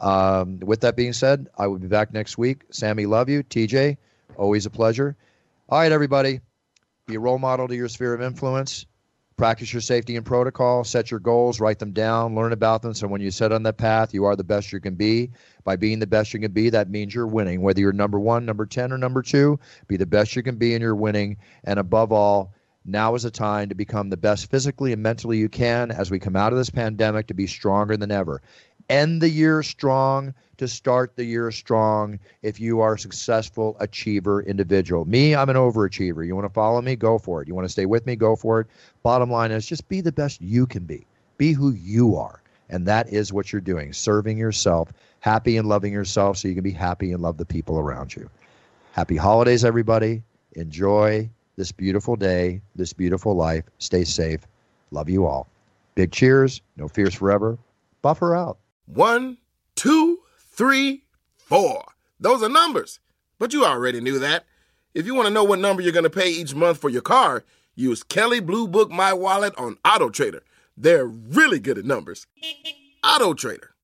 With that being said, I will be back next week. Sammy, love you. TJ, always a pleasure. All right, everybody. Be a role model to your sphere of influence. Practice your safety and protocol. Set your goals. Write them down. Learn about them. So when you set on that path, you are the best you can be. By being the best you can be, that means you're winning. Whether you're number 1, number 10, or number 2, be the best you can be and you're winning. And above all, now is the time to become the best physically and mentally you can as we come out of this pandemic, to be stronger than ever. End the year strong to start the year strong if you are a successful achiever individual. Me, I'm an overachiever. You want to follow me? Go for it. You want to stay with me? Go for it. Bottom line is just be the best you can be. Be who you are. And that is what you're doing, serving yourself, happy and loving yourself so you can be happy and love the people around you. Happy holidays, everybody. Enjoy this beautiful day, this beautiful life. Stay safe. Love you all. Big cheers. No fears forever. Buffer out. 1, 2, 3, 4. Those are numbers. But you already knew that. If you want to know what number you're going to pay each month for your car, use Kelley Blue Book My Wallet on Auto Trader. They're really good at numbers. Auto Trader.